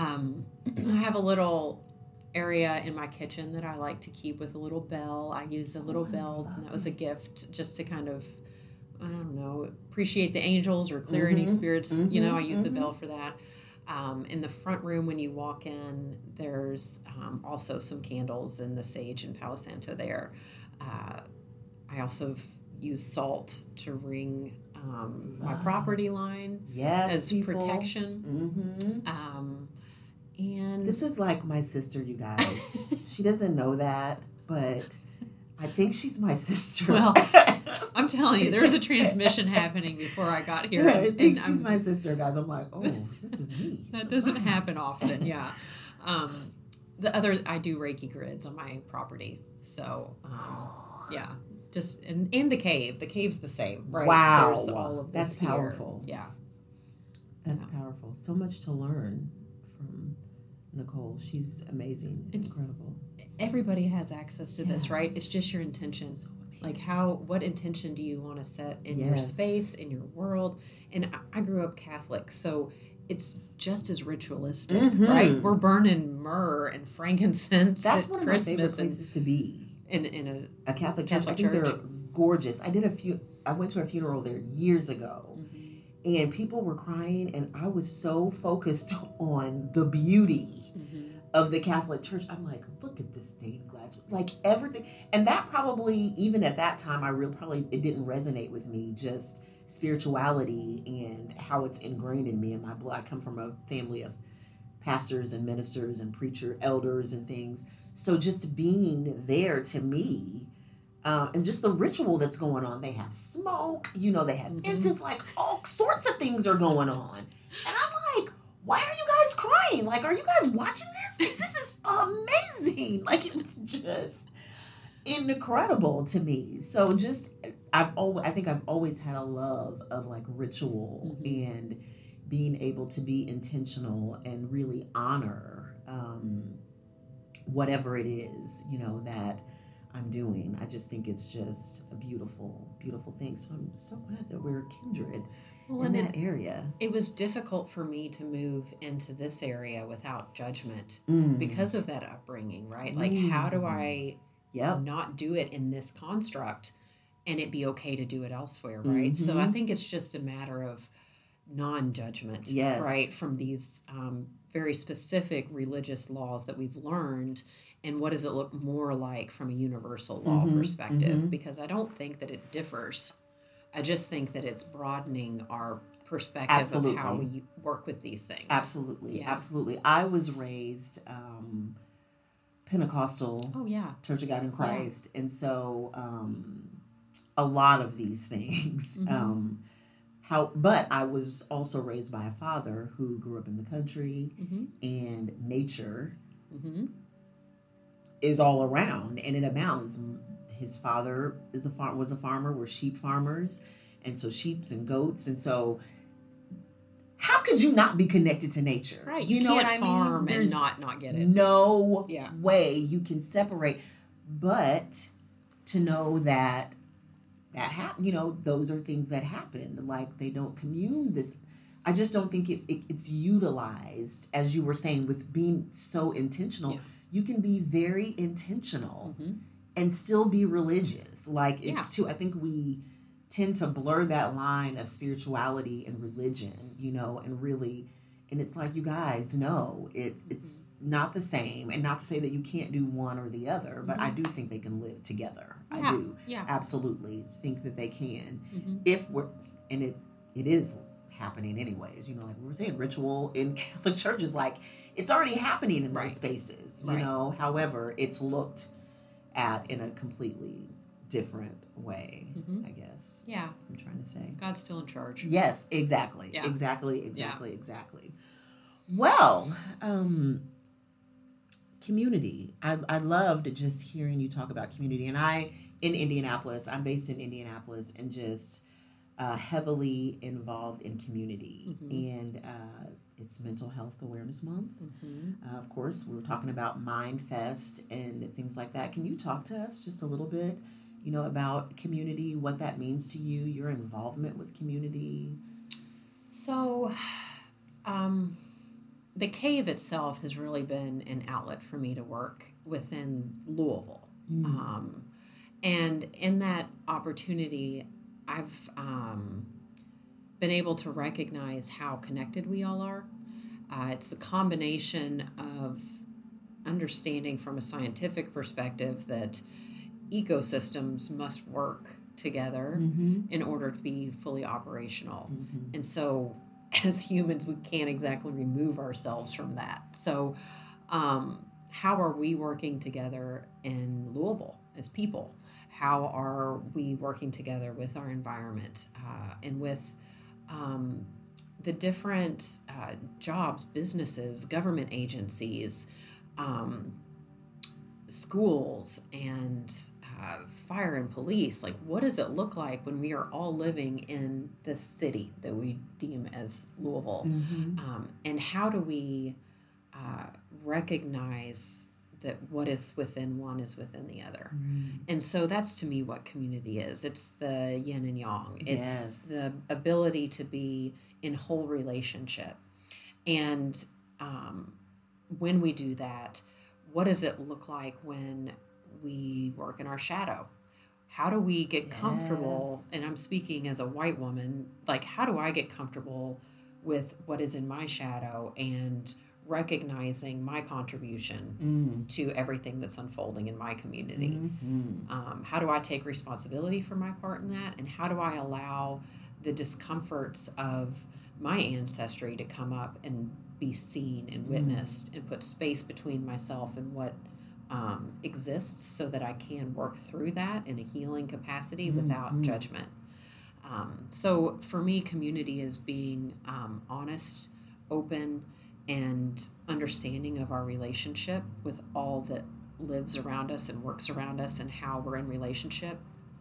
I have a little area in my kitchen that I like to keep with a little bell. I use a little bell, and that was a gift just to kind of, I don't know, appreciate the angels or clear any spirits. I use the bell for that. In the front room, when you walk in, there's also some candles and the sage and Palo Santo there. I also use salt to ring my property line as protection. And this is like my sister, you guys. She doesn't know that, but I think she's my sister. Well, I'm telling you, there's a transmission happening before I got here. I think she's my sister, guys. I'm like, oh, this is me. That doesn't happen often, yeah. I do Reiki grids on my property. So, yeah. Just in the cave. The cave's the same, right? Wow. There's all of this. That's powerful. Here. Yeah. That's powerful. So much to learn from Nicole. She's amazing. It's incredible. Everybody has access to this, right? It's just your intention. So like what intention do you want to set in your space, in your world? And I grew up Catholic, so it's just as ritualistic, right? We're burning myrrh and frankincense That's at one of Christmas my favorite places to be. In a Catholic church. I think they're gorgeous. I went to a funeral there years ago, and people were crying, and I was so focused on the beauty of the Catholic Church. I'm like, look at this stained glass, like everything. And that probably, even at that time, it didn't resonate with me, just spirituality and how it's ingrained in me and my blood. I come from a family of pastors and ministers and elders and things. So just being there to me, and just the ritual that's going on. They have smoke, they have incense, like all sorts of things are going on. And I'm like, why are you guys crying? Like, are you guys watching this? Like, this is amazing. Like, it was just incredible to me. So I think I've always had a love of like ritual and being able to be intentional and really honor whatever it is, that I'm doing. I just think it's just a beautiful, beautiful thing. So I'm so glad that we're kindred in that area. It was difficult for me to move into this area without judgment because of that upbringing, right? Like, how do I not do it in this construct and it be okay to do it elsewhere, right? So I think it's just a matter of non-judgment, right? From these very specific religious laws that we've learned, and what does it look more like from a universal law perspective? Because I don't think that it differs. I just think that it's broadening our perspective of how we work with these things. Absolutely. I was raised Pentecostal, Church of God in Christ, and so a lot of these things. But I was also raised by a father who grew up in the country, and nature is all around, and it abounds. his father was a farmer. We're sheep farmers, and so sheep and goats, and so how could you not be connected to nature? Right, you know can't what I farm mean? There's and not get it. No way you can separate, but to know that happen, those are things that happen. Like they don't commune this. I just don't think it's utilized, as you were saying, with being so intentional. Yeah. You can be very intentional and still be religious. Like it's too. I think we tend to blur that line of spirituality and religion, and really, and it's like, you guys know it's not the same, and not to say that you can't do one or the other, but I do think they can live together. I do absolutely think that they can, if we're, and it is happening anyways, like we were saying, ritual in Catholic churches, like it's already happening in those spaces, however it's looked at in a completely different way, I guess. Yeah. I'm trying to say. God's still in charge. Yes, exactly. Yeah. Exactly. Well, community. I loved just hearing you talk about community. And I'm based in Indianapolis, and just heavily involved in community. And it's Mental Health Awareness Month. Of course, we were talking about Mind Fest and things like that. Can you talk to us just a little bit, about community, what that means to you, your involvement with community? So, the cave itself has really been an outlet for me to work within Louisville. And in that opportunity, I've been able to recognize how connected we all are. It's the combination of understanding from a scientific perspective that ecosystems must work together in order to be fully operational. And so as humans, we can't exactly remove ourselves from that. So how are we working together in Louisville as people? How are we working together with our environment and with the different jobs, businesses, government agencies, schools, and fire and police? Like, what does it look like when we are all living in this city that we deem as Louisville? And how do we recognize that what is within one is within the other? And so that's, to me, what community is. It's the yin and yang. It's the ability to be in whole relationship. And when we do that, what does it look like when we work in our shadow? How do we get comfortable? And I'm speaking as a white woman, like, how do I get comfortable with what is in my shadow and recognizing my contribution to everything that's unfolding in my community? How do I take responsibility for my part in that? And how do I allow the discomforts of my ancestry to come up and be seen and witnessed and put space between myself and what exists, so that I can work through that in a healing capacity without judgment? So for me, community is being honest, open, and understanding of our relationship with all that lives around us and works around us, and how we're in relationship.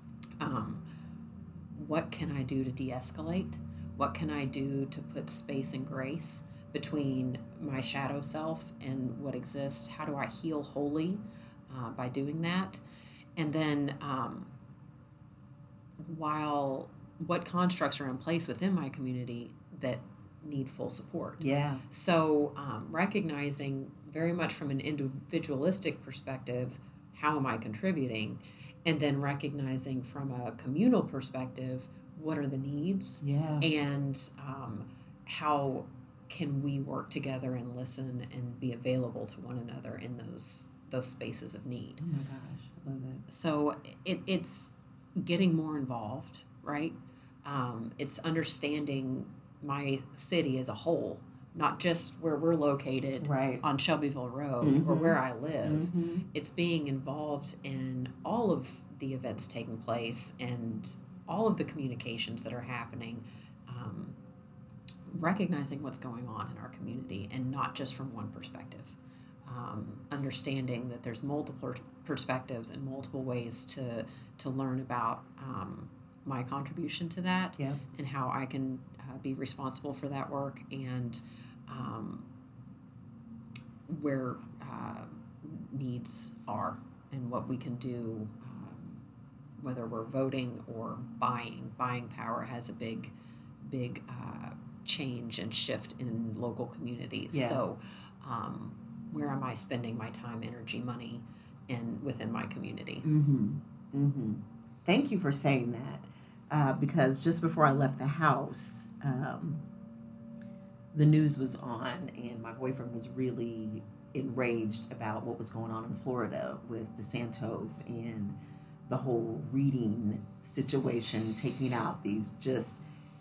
What can I do to de-escalate? What can I do to put space and grace between my shadow self and what exists? How do I heal wholly by doing that? And then what constructs are in place within my community that need full support? So recognizing very much from an individualistic perspective, how am I contributing? And then recognizing from a communal perspective, what are the needs? And how can we work together and listen and be available to one another in those spaces of need? Oh my gosh, I love it. So it's getting more involved, right? It's understanding my city as a whole, not just where we're located on Shelbyville Road or where I live. It's being involved in all of the events taking place and all of the communications that are happening, recognizing what's going on in our community, and not just from one perspective. understanding that there's multiple perspectives and multiple ways to learn about my contribution to that, Yeah. and how I can be responsible for that work, and where needs are and what we can do, whether we're voting or buying. Buying power has a big change and shift in local communities. Yeah. So where am I spending my time, energy, money within my community? Thank you for saying that, because just before I left the house, the news was on, and my boyfriend was really enraged about what was going on in Florida with DeSantis and the whole reading situation, taking out these just...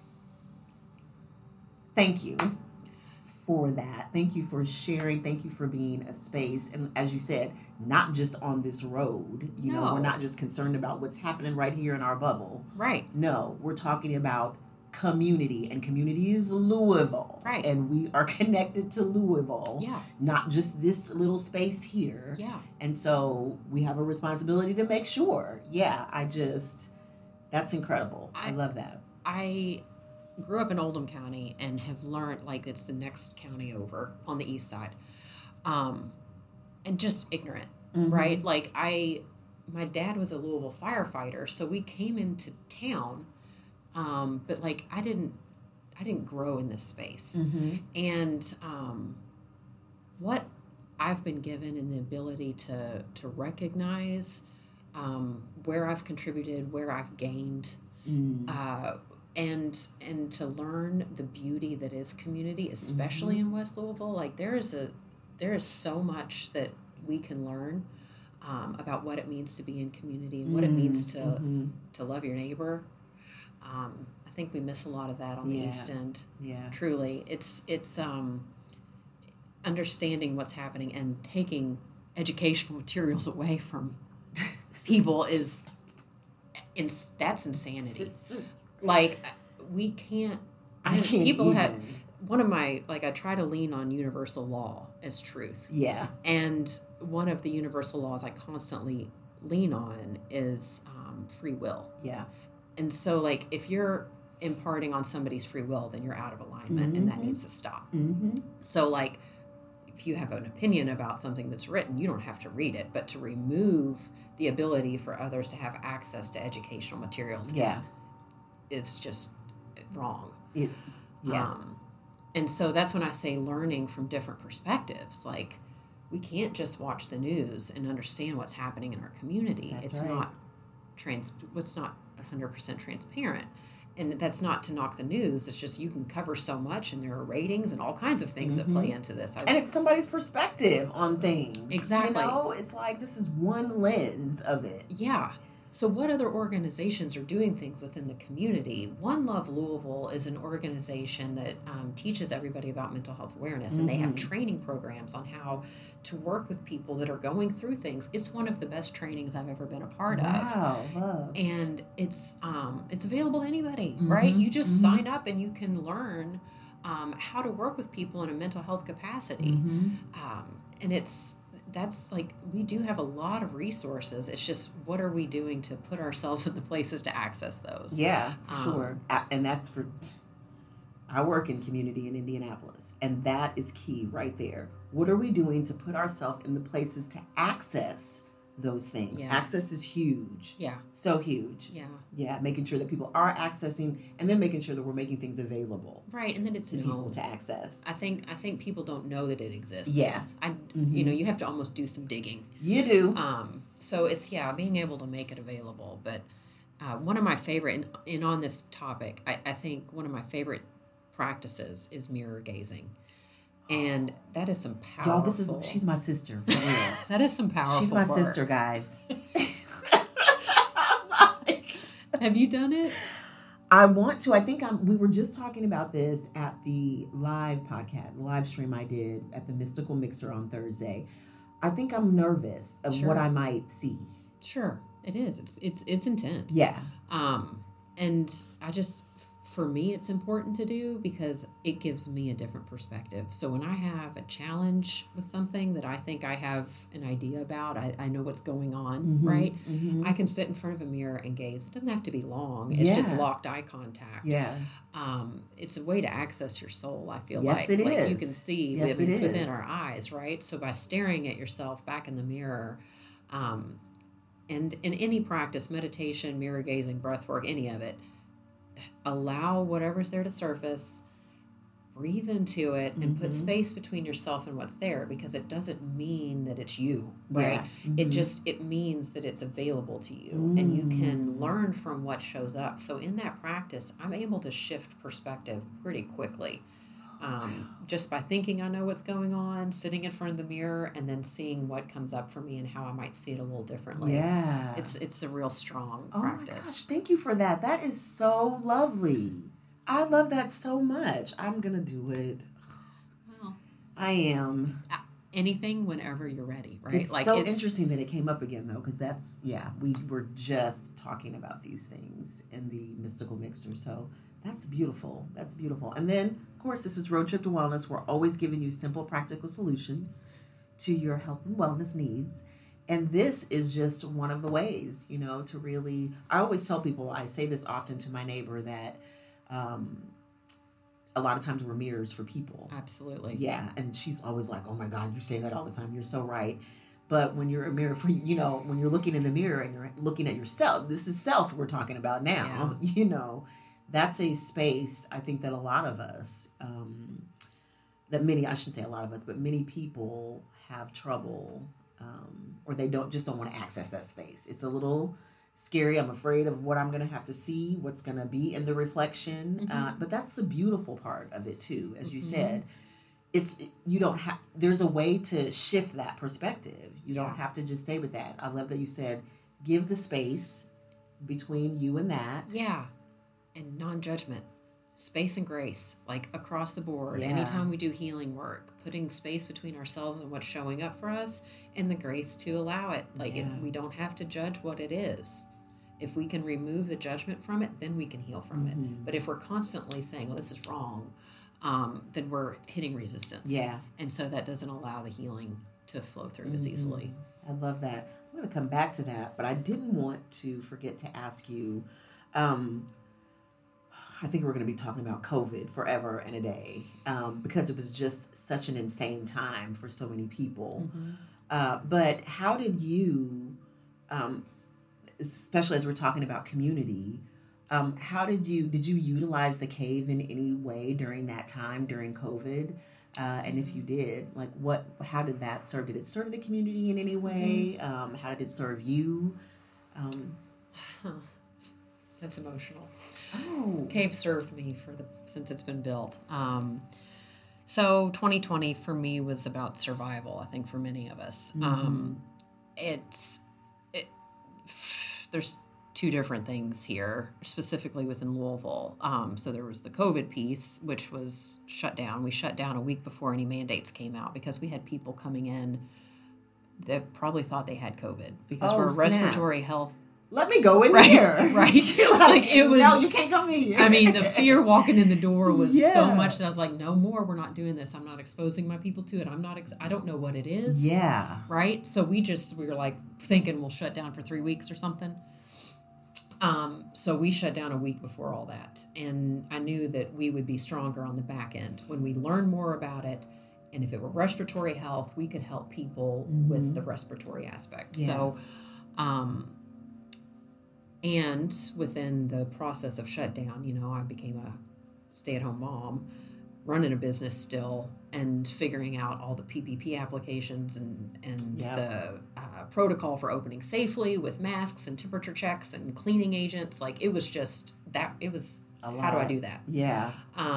Thank you for that. Thank you for sharing. Thank you for being a space. And as you said, not just on this road. You know, we're not just concerned about what's happening right here in our bubble. Right. No, we're talking about community, and community is Louisville. Right. And we are connected to Louisville. Yeah. Not just this little space here. Yeah. And so we have a responsibility to make sure. Yeah, that's incredible. I love that. I grew up in Oldham County and have learned, like, it's the next county over on the east side, and just ignorant, right? Like, my dad was a Louisville firefighter, so we came into town, but like I didn't grow in this space, and what I've been given and the ability to recognize where I've contributed, where I've gained. And to learn the beauty that is community, especially in West Louisville. Like, there is so much that we can learn about what it means to be in community and what it means to love your neighbor. I think we miss a lot of that on the East End. Yeah. Truly, it's understanding what's happening and taking educational materials away from people that's insanity. Like, we can't... One of my... Like, I try to lean on universal law as truth. Yeah. And one of the universal laws I constantly lean on is free will. Yeah. And so, like, if you're imparting on somebody's free will, then you're out of alignment, and that needs to stop. So, like, if you have an opinion about something that's written, you don't have to read it, but to remove the ability for others to have access to educational materials is just wrong. And so that's when I say learning from different perspectives. Like, we can't just watch the news and understand what's happening in our community. It's not 100% transparent. And that's not to knock the news. It's just you can cover so much, and there are ratings and all kinds of things that play into this. And it's somebody's perspective on things. Exactly. You know, it's like this is one lens of it. Yeah. So what other organizations are doing things within the community? One Love Louisville is an organization that teaches everybody about mental health awareness, and they have training programs on how to work with people that are going through things. It's one of the best trainings I've ever been a part of. Wow. And it's available to anybody, right? You just sign up and you can learn how to work with people in a mental health capacity. And that's like, we do have a lot of resources. It's just, what are we doing to put ourselves in the places to access those? Yeah, sure. And that's for... I work in community in Indianapolis, and that is key right there. What are we doing to put ourselves in the places to access those things? Yeah. Access is huge. Yeah. So huge. Yeah. Yeah, making sure that people are accessing, and then making sure that we're making things available. Right, and then it's to known. people to access. I think people don't know that it exists. Yeah. You know, you have to almost do some digging. You do. So it's, being able to make it available. But one of my favorite, and on this topic, I think one of my favorite practices is mirror gazing. And that is some powerful... Y'all, she's my sister, for real. That is some powerful She's my work. sister, guys. Have you done it? I want to. I think we were just talking about this at the live podcast, the live stream I did at the Mystical Mixer on Thursday. I think I'm nervous of what I might see. Sure, it is. It's intense. Yeah. And I just for me, it's important to do because it gives me a different perspective. So when I have a challenge with something that I think I have an idea about, I know what's going on, right? I can sit in front of a mirror and gaze. It doesn't have to be long. It's just locked eye contact. Yeah. It's a way to access your soul, I feel Yes, like. it Like is. you can see Yes, it's it within is. our eyes, right? So by staring at yourself back in the mirror, and in any practice, meditation, mirror gazing, breath work, any of it, allow whatever's there to surface, breathe into it, and put space between yourself and what's there, because it doesn't mean that it's you, right? It means that it's available to you and you can learn from what shows up. So in that practice, I'm able to shift perspective pretty quickly. Just by thinking I know what's going on, sitting in front of the mirror, and then seeing what comes up for me and how I might see it a little differently. Yeah. It's a real strong practice. Oh my gosh, thank you for that. That is so lovely. I love that so much. I'm going to do it. Well, I am. Anything whenever you're ready, right? It's so interesting that it came up again, though, because we were just talking about these things in the Mystical Mixer, so that's beautiful. That's beautiful. And then, of course, this is Road Trip to Wellness. We're always giving you simple, practical solutions to your health and wellness needs. And this is just one of the ways, to really, I always tell people, I say this often to my neighbor, that a lot of times we're mirrors for people. Absolutely. Yeah. And she's always like, oh my God, you say that all the time. You're so right. But when you're a mirror for, when you're looking in the mirror and you're looking at yourself, this is self we're talking about now, that's a space, I think, that a lot of us, I shouldn't say a lot of us, but many people have trouble, or they don't want to access that space. It's a little scary. I'm afraid of what I'm going to have to see, what's going to be in the reflection. But that's the beautiful part of it too. As you said, there's a way to shift that perspective. You don't have to just stay with that. I love that you said, give the space between you and that. Yeah. And non-judgment, space and grace, like across the board. Yeah. Anytime we do healing work, putting space between ourselves and what's showing up for us, and the grace to allow it. We don't have to judge what it is. If we can remove the judgment from it, then we can heal from it. But if we're constantly saying, "Oh, this is wrong," then we're hitting resistance. Yeah. And so that doesn't allow the healing to flow through as easily. I love that. I'm going to come back to that, but I didn't want to forget to ask you. I think we're going to be talking about COVID forever and a day, because it was just such an insane time for so many people. But how did you, especially as we're talking about community, did you utilize the cave in any way during that time, during COVID? And if you did, how did that serve? Did it serve the community in any way? How did it serve you? That's emotional. Oh. Cave served me since it's been built. So 2020 for me was about survival, I think, for many of us. There's two different things here, specifically within Louisville. So there was the COVID piece, which was shut down. We shut down a week before any mandates came out because we had people coming in that probably thought they had COVID because we're a respiratory health. Let me go in there. Right. Like it was. No, you can't come in here. I mean, the fear walking in the door was so much that I was like, no more. We're not doing this. I'm not exposing my people to it. I don't know what it is. Yeah. Right. So we were like thinking we'll shut down for 3 weeks or something. So we shut down a week before all that. And I knew that we would be stronger on the back end when we learned more about it. And if it were respiratory health, we could help people with the respiratory aspect. Yeah. So, and within the process of shutdown, I became a stay-at-home mom, running a business still, and figuring out all the PPP applications and the protocol for opening safely with masks and temperature checks and cleaning agents. Like it was just that. It was how do I do that? Yeah.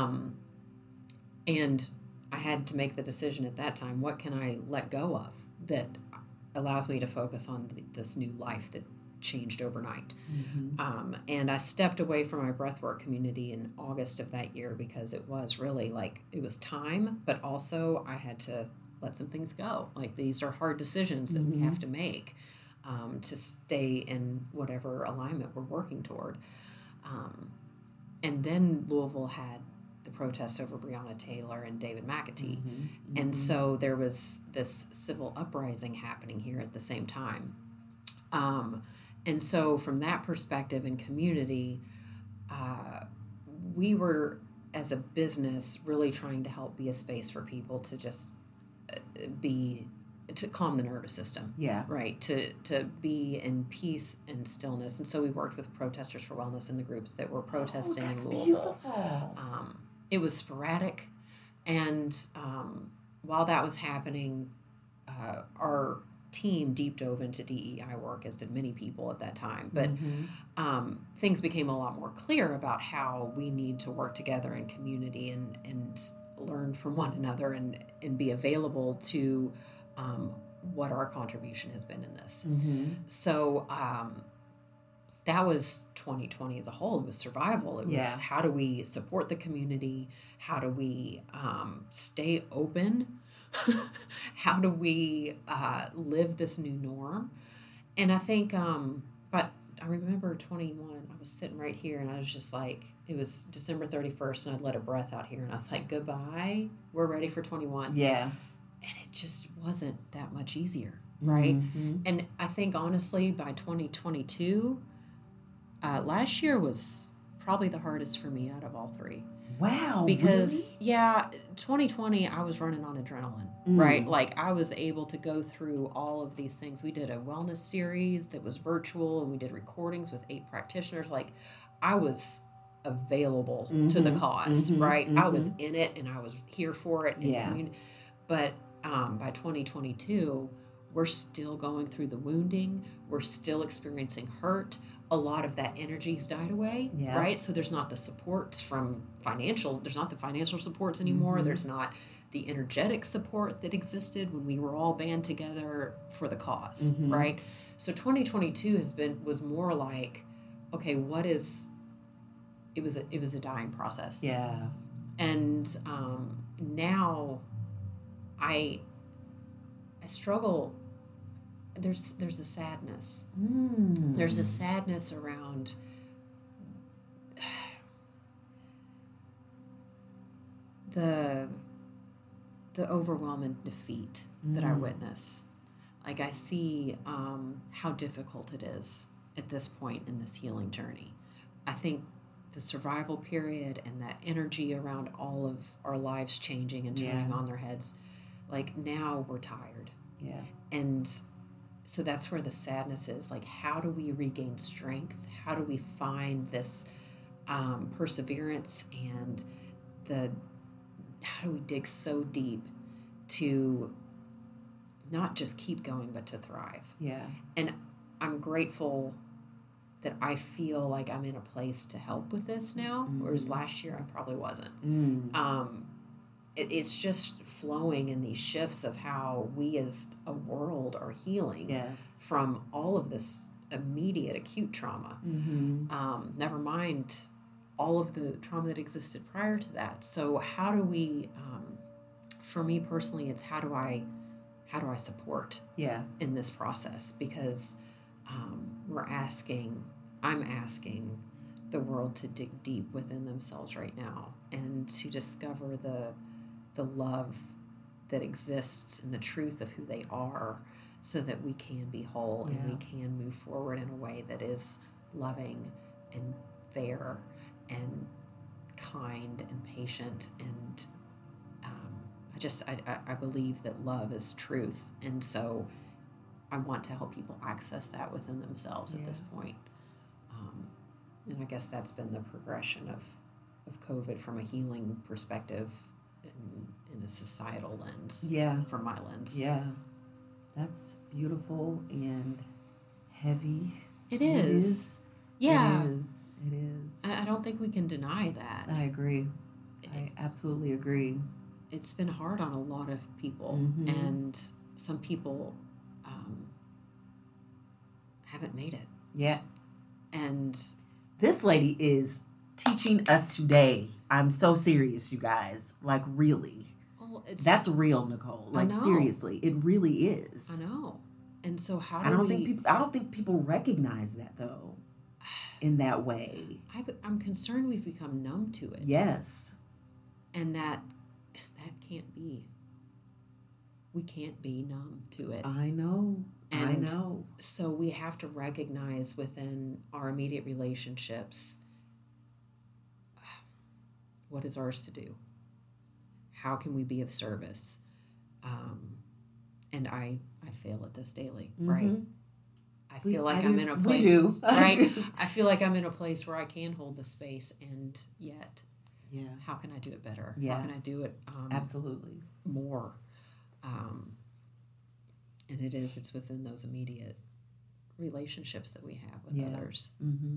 And I had to make the decision at that time. What can I let go of that allows me to focus on this new life that changed overnight. And I stepped away from my breathwork community in August of that year because it was really it was time, but also I had to let some things go. Like these are hard decisions that we have to make to stay in whatever alignment we're working toward. And then Louisville had the protests over Breonna Taylor and David McAtee. And so there was this civil uprising happening here at the same time. And so from that perspective and community, we were, as a business, really trying to help be a space for people to just to calm the nervous system. Yeah. Right. To be in peace and stillness. And so we worked with Protesters for Wellness in the groups that were protesting in Louisville. Beautiful. It was sporadic. And while that was happening, our team deep dove into DEI work, as did many people at that time. But things became a lot more clear about how we need to work together in community and learn from one another and be available to what our contribution has been in this. So that was 2020 as a whole. It was survival. It was how do we support the community? How do we stay open? How do we live this new norm? And I think, but I remember 21, I was sitting right here and I was just like, it was December 31st and I'd let a breath out here and I was like, goodbye, we're ready for 21. Yeah. And it just wasn't that much easier, right? And I think, honestly, by 2022, last year was probably the hardest for me out of all three. Wow. Because, really? 2020, I was running on adrenaline, right? Like, I was able to go through all of these things. We did a wellness series that was virtual, and we did recordings with 8 practitioners. Like, I was available to the cause, right? I was in it, and I was here for it. But by 2022, we're still going through the wounding. We're still experiencing hurt. A lot of that energy's died away, right? So there's not the supports from there's not the financial supports anymore. There's not the energetic support that existed when we were all band together for the cause, right? So 2022 was more like, okay, it was a dying process. Yeah. And now I struggle. There's a sadness. There's a sadness around the overwhelming defeat that I witness. Like, I see how difficult it is at this point in this healing journey. I think the survival period and that energy around all of our lives changing and turning on their heads, like, now we're tired. Yeah. And so that's where the sadness is. Like, how do we regain strength? How do we find this perseverance and how do we dig so deep to not just keep going, but to thrive? Yeah. And I'm grateful that I feel like I'm in a place to help with this now, whereas last year I probably wasn't. It's just flowing in these shifts of how we as a world are healing from all of this immediate acute trauma. Never mind all of the trauma that existed prior to that. So how do we, for me personally, it's how do I support in this process? Because I'm asking the world to dig deep within themselves right now and to discover the love that exists and the truth of who they are so that we can be whole and we can move forward in a way that is loving and fair and kind and patient. And I believe that love is truth. And so I want to help people access that within themselves at this point. And I guess that's been the progression of COVID from a healing perspective in a societal lens. From my lens. That's beautiful and heavy. It is. Yeah. It is. I don't think we can deny that. I agree. I absolutely agree. It's been hard on a lot of people, and some people haven't made it. Yeah. And this lady is teaching us today. I'm so serious, you guys. Like, really. Well, that's real, Nicole. Like, seriously, it really is. I know. And so how I don't think people recognize that, though. in that way. I'm concerned we've become numb to it. Yes. And that can't be. We can't be numb to it. I know. So we have to recognize within our immediate relationships what is ours to do. How can we be of service? And I fail at this daily, right? I feel like I'm in a place, right? I feel like I'm in a place where I can hold the space, and yet, how can I do it better? Yeah. How can I do it absolutely more? And it's within those immediate relationships that we have with others.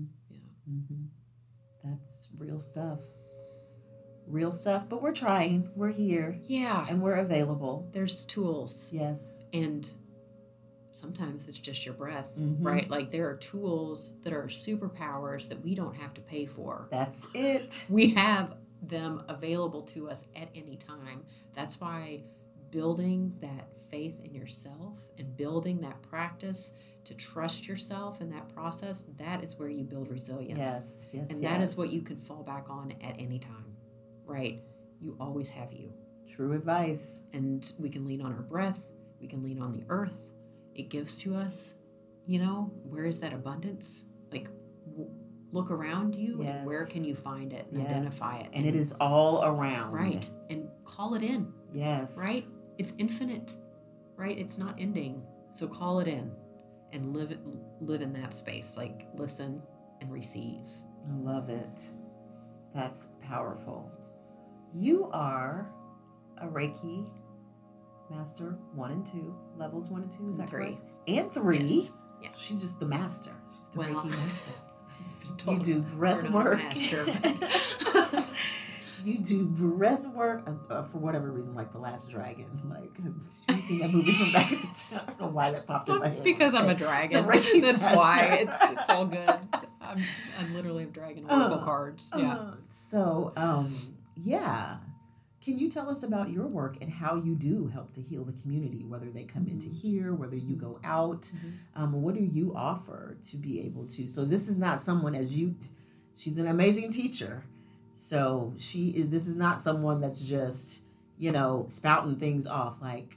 That's real stuff. But we're trying. We're here. Yeah. And we're available. There's tools. Yes. And sometimes it's just your breath, right? Like there are tools that are superpowers that we don't have to pay for. That's it. We have them available to us at any time. That's why building that faith in yourself and building that practice to trust yourself in that process, that is where you build resilience. Yes. And that is what you can fall back on at any time, right? You always have you. True advice. And we can lean on our breath. We can lean on the earth. It gives to us, where is that abundance? Like, look around you and where can you find it and identify it? And it is all around. Right. And call it in. Yes. Right? It's infinite, right? It's not ending. So call it in and live in that space. Like, listen and receive. I love it. That's powerful. You are a Reiki master 1 and 2, levels 1 and 2, is that 3. correct? And 3. Yes. Yeah. She's just the master. She's the Reiki master. You do breath work. You do breath work for whatever reason, like The Last Dragon. Like, have you seen that movie from back in the day? I don't know why that popped in my head. Because I'm a dragon. That's why. It's all good. I'm literally a dragon oracle cards. Yeah. Can you tell us about your work and how you do help to heal the community, whether they come into here, whether you go out? What do you offer to be able to? So this is not someone she's an amazing teacher. So this is not someone that's just, spouting things off. Like,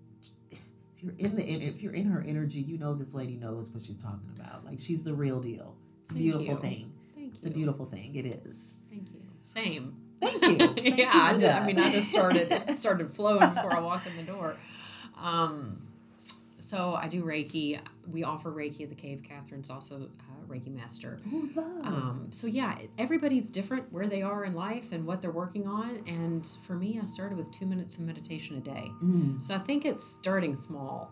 if you're in her energy, this lady knows what she's talking about. Like, she's the real deal. It's a beautiful thing. Thank you. It's a beautiful thing. It is. Thank you. Same. Thank you. I just started flowing before I walked in the door. So I do Reiki. We offer Reiki at the Cave. Catherine's also a Reiki master. Everybody's different where they are in life and what they're working on. And for me, I started with 2 minutes of meditation a day. So I think it's starting small.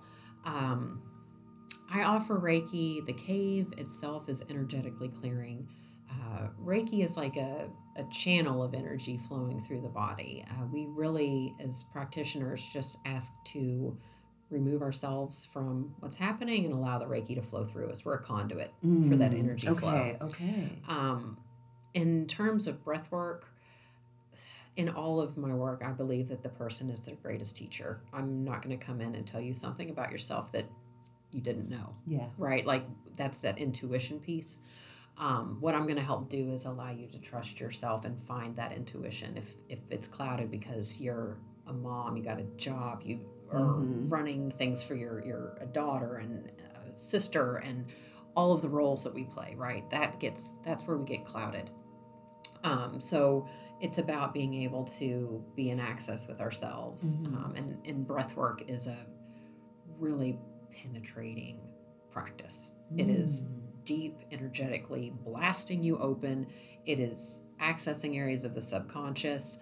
I offer Reiki. The Cave itself is energetically clearing. Reiki is like a channel of energy flowing through the body. We really, as practitioners, just ask to remove ourselves from what's happening and allow the Reiki to flow through us. We're a conduit for that energy flow. Okay. In terms of breath work, in all of my work, I believe that the person is their greatest teacher. I'm not going to come in and tell you something about yourself that you didn't know. Yeah. Right? Like, that's that intuition piece. What I'm going to help do is allow you to trust yourself and find that intuition. If it's clouded because you're a mom, you got a job, you are running things for your daughter and sister and all of the roles that we play, right? That's where we get clouded. So it's about being able to be in access with ourselves. And breath work is a really penetrating practice. It is deep, energetically blasting you open. It is accessing areas of the subconscious.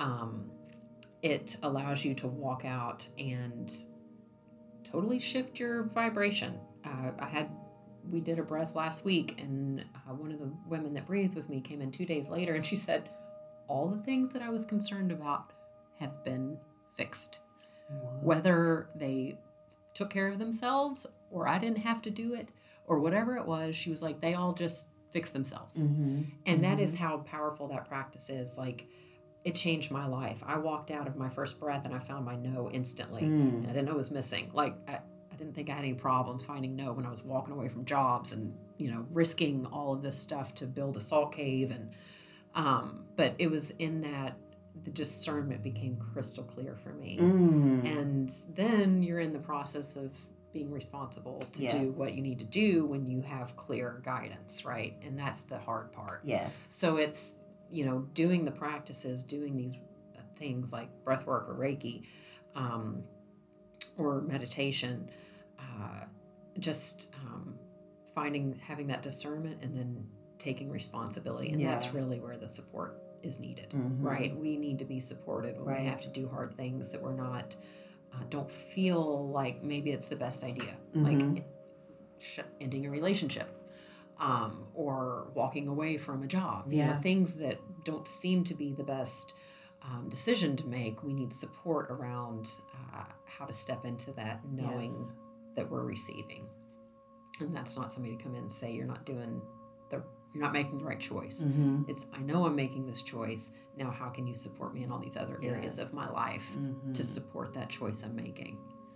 It allows you to walk out and totally shift your vibration. We did a breath last week, and one of the women that breathed with me came in 2 days later, and she said, all the things that I was concerned about have been fixed. Wow. Whether they took care of themselves or I didn't have to do it or whatever it was, she was like, they all just fixed themselves. And that is how powerful that practice is. Like, it changed my life. I walked out of my first breath and I found my no instantly. And I didn't know it was missing. Like, I didn't think I had any problems finding no when I was walking away from jobs and, risking all of this stuff to build a salt cave. And, but it was in that the discernment became crystal clear for me. And then you're in the process of being responsible to do what you need to do when you have clear guidance, right? And that's the hard part. Yes. So it's, doing the practices, doing these things like breath work or Reiki, or meditation, having that discernment and then taking responsibility. And that's really where the support is needed, right? We need to be supported when we have to do hard things that we're not, don't feel like maybe it's the best idea, like ending a relationship, or walking away from a job, things that don't seem to be the best decision to make. We need support around how to step into that, knowing that we're receiving. And that's not somebody to come in and say, you're not making the right choice. It's, I know I'm making this choice. Now, how can you support me in all these other areas of my life to support that choice I'm making?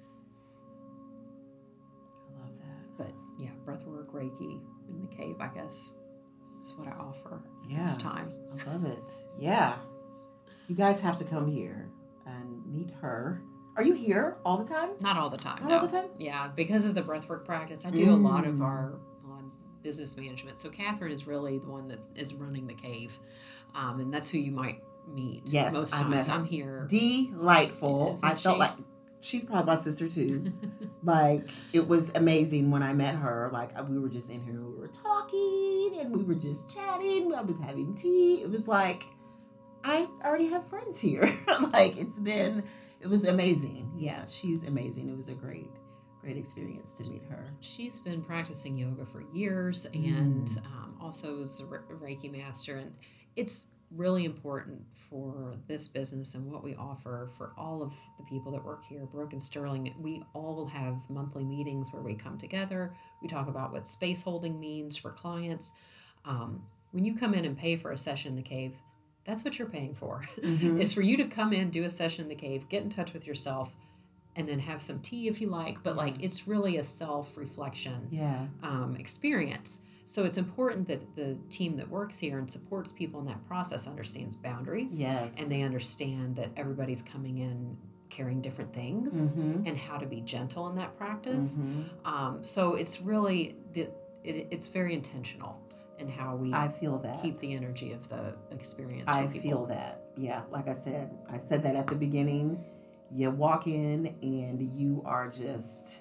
I love that. But yeah, breathwork, Reiki in the cave, I guess, is what I offer this time. I love it. Yeah. You guys have to come here and meet her. Are you here all the time? Not all the time. Not no. all the time? Yeah, because of the breathwork practice, I do a lot of our business management. So Catherine is really the one that is running the cave, and that's who you might meet. Yes, most times. I'm here. Delightful. I felt like she's probably my sister too. Like, it was amazing when I met her. Like, we were just in here, we were talking, and we were just chatting. I was having tea. It was like, I already have friends here. Like, it was amazing. Yeah, she's amazing. It was a great experience to meet her. She's been practicing yoga for years and also is a Reiki master. And it's really important for this business and what we offer for all of the people that work here. Brooke and Sterling, we all have monthly meetings where we come together. We talk about what space holding means for clients. When you come in and pay for a session in the cave, that's what you're paying for. It's for you to come in, do a session in the cave, get in touch with yourself, and then have some tea if you like. But like, it's really a self-reflection experience. So it's important that the team that works here and supports people in that process understands boundaries. Yes. And they understand that everybody's coming in carrying different things and how to be gentle in that practice. So it's really, it's very intentional in how we keep the energy of the experience for people. I feel that. Yeah. Like I said that at the beginning. You walk in and you are just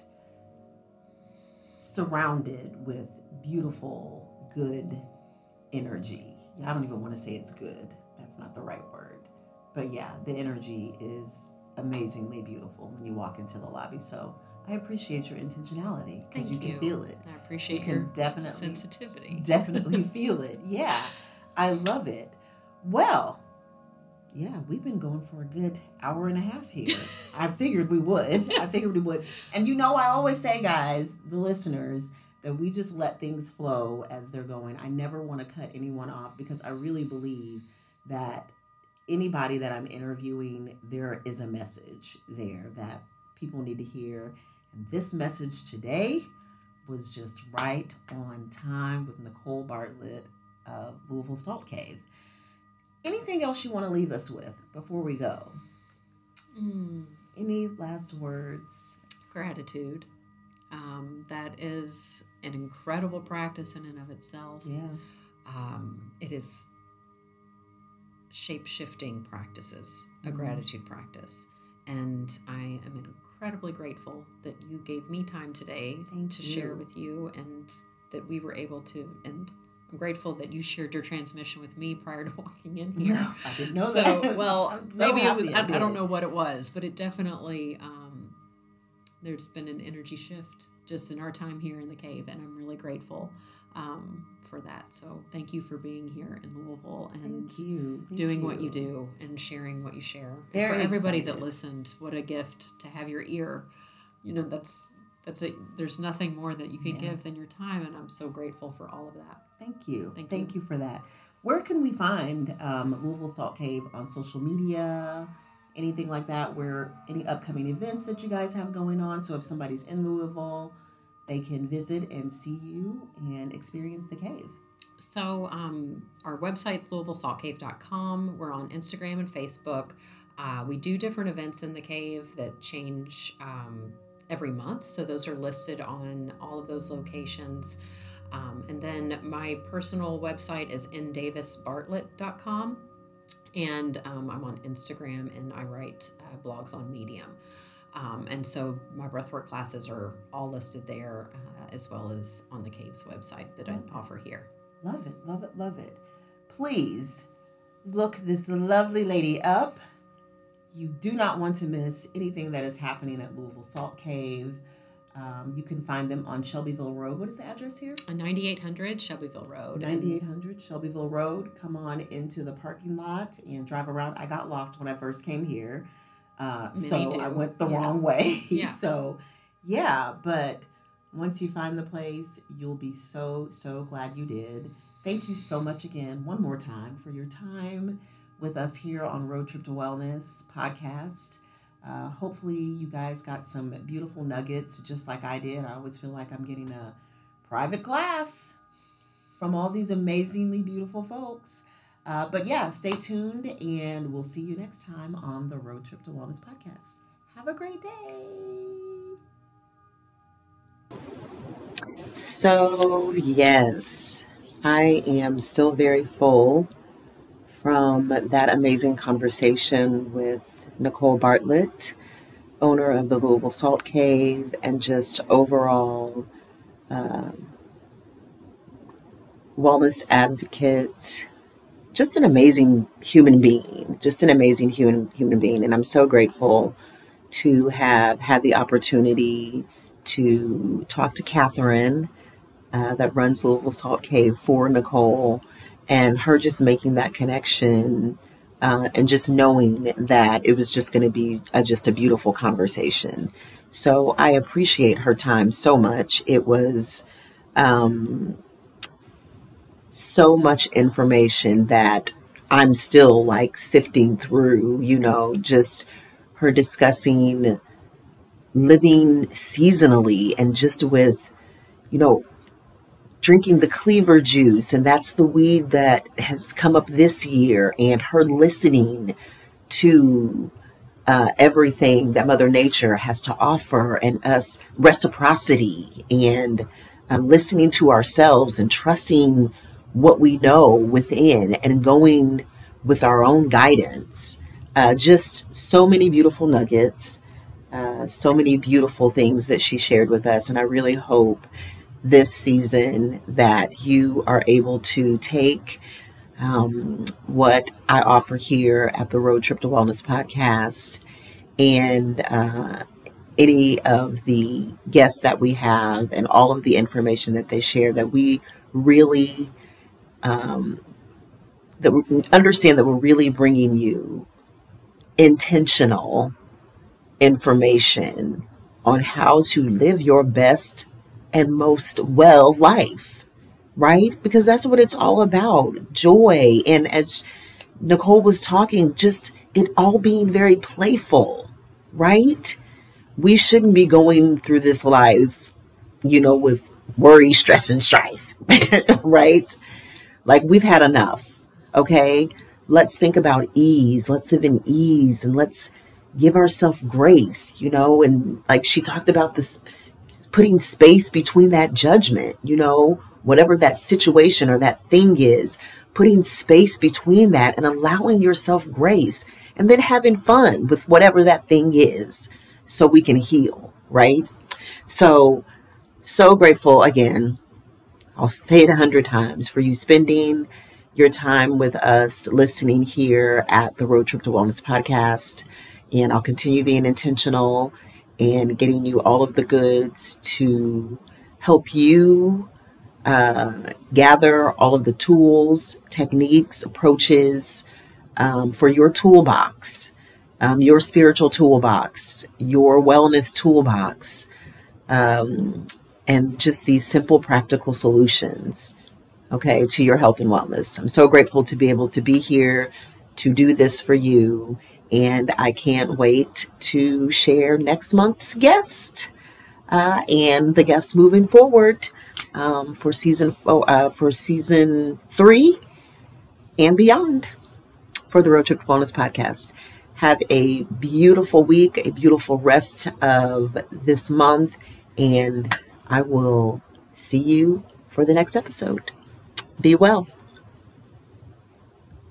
surrounded with beautiful, good energy. I don't even want to say it's good. That's not the right word. But yeah, the energy is amazingly beautiful when you walk into the lobby. So I appreciate your intentionality because you can feel it. I appreciate your sensitivity. Definitely feel it. Yeah, I love it. Well, yeah, we've been going for a good hour and a half here. I figured we would. And I always say, guys, the listeners, that we just let things flow as they're going. I never want to cut anyone off because I really believe that anybody that I'm interviewing, there is a message there that people need to hear. And this message today was just right on time with Nicole Bartlett of Louisville Salt Cave. Anything else you want to leave us with before we go? Any last words? Gratitude. That is an incredible practice in and of itself. Yeah. It is shape-shifting practices, a gratitude practice. And I am incredibly grateful that you gave me time today to share with you, and that we were able to, and I'm grateful that you shared your transmission with me prior to walking in here. No, I didn't know that. Well, maybe it was, I don't know what it was, but it definitely, there's been an energy shift just in our time here in the cave, and I'm really grateful for that. So thank you for being here in Louisville and doing what you do and sharing what you share. And for everybody that listened, what a gift to have your ear. That's it. There's nothing more that you can give than your time, and I'm so grateful for all of that. Thank you. Thank you for that. Where can we find Louisville Salt Cave on social media? anything like that, where any upcoming events that you guys have going on. So if somebody's in Louisville, they can visit and see you and experience the cave. So our website's LouisvilleSaltCave.com. We're on Instagram and Facebook. We do different events in the cave that change every month. So those are listed on all of those locations. And then my personal website is ndavisbartlett.com. And I'm on Instagram, and I write blogs on Medium. And so my breathwork classes are all listed there, as well as on the cave's website that I offer here. Love it, love it, love it. Please look this lovely lady up. You do not want to miss anything that is happening at Louisville Salt Cave. You can find them on Shelbyville Road. What is the address here? 9800 Shelbyville Road. 9800 Shelbyville Road. Come on into the parking lot and drive around. I got lost when I first came here. So I went the wrong way. Yeah. So, yeah, but once you find the place, you'll be so, so glad you did. Thank you so much again, one more time, for your time with us here on Road Trip to Wellness podcast. Hopefully you guys got some beautiful nuggets, just like I did. I always feel like I'm getting a private class from all these amazingly beautiful folks. But yeah, stay tuned, and we'll see you next time on the Road Trip to Wellness podcast. Have a great day. So, yes, I am still very full from that amazing conversation with Nicole Bartlett, owner of the Louisville Salt Cave, and just overall wellness advocate. Just an amazing human being, human being. And I'm so grateful to have had the opportunity to talk to Catherine that runs Louisville Salt Cave for Nicole, and her just making that connection and just knowing that it was just going to be just a beautiful conversation. So I appreciate her time so much. It was so much information that I'm still like sifting through, just her discussing living seasonally and just with, drinking the cleaver juice. And that's the weed that has come up this year, and her listening to everything that Mother Nature has to offer, and us reciprocity, and listening to ourselves and trusting what we know within and going with our own guidance. Just so many beautiful nuggets, so many beautiful things that she shared with us. And I really hope this season that you are able to take what I offer here at the Road Trip to Wellness podcast, and any of the guests that we have and all of the information that they share, that we really that we understand that we're really bringing you intentional information on how to live your best and most well life, right? Because that's what it's all about, joy. And as Nicole was talking, just it all being very playful, right? We shouldn't be going through this life, with worry, stress, and strife, right? Like, we've had enough, okay? Let's think about ease. Let's live in ease, and let's give ourselves grace, and like she talked about this, putting space between that judgment, whatever that situation or that thing is, putting space between that and allowing yourself grace, and then having fun with whatever that thing is so we can heal, right? So grateful again. I'll say it 100 times for you spending your time with us, listening here at the Road Trip to Wellness podcast. And I'll continue being intentional and getting you all of the goods to help you gather all of the tools, techniques, approaches for your toolbox, your spiritual toolbox, your wellness toolbox, and just these simple, practical solutions, to your health and wellness. I'm so grateful to be able to be here to do this for you And I can't wait to share next month's guest and the guests moving forward for season 3 and beyond for the Road Trip to Wellness podcast. Have a beautiful week, a beautiful rest of this month, and I will see you for the next episode. Be well.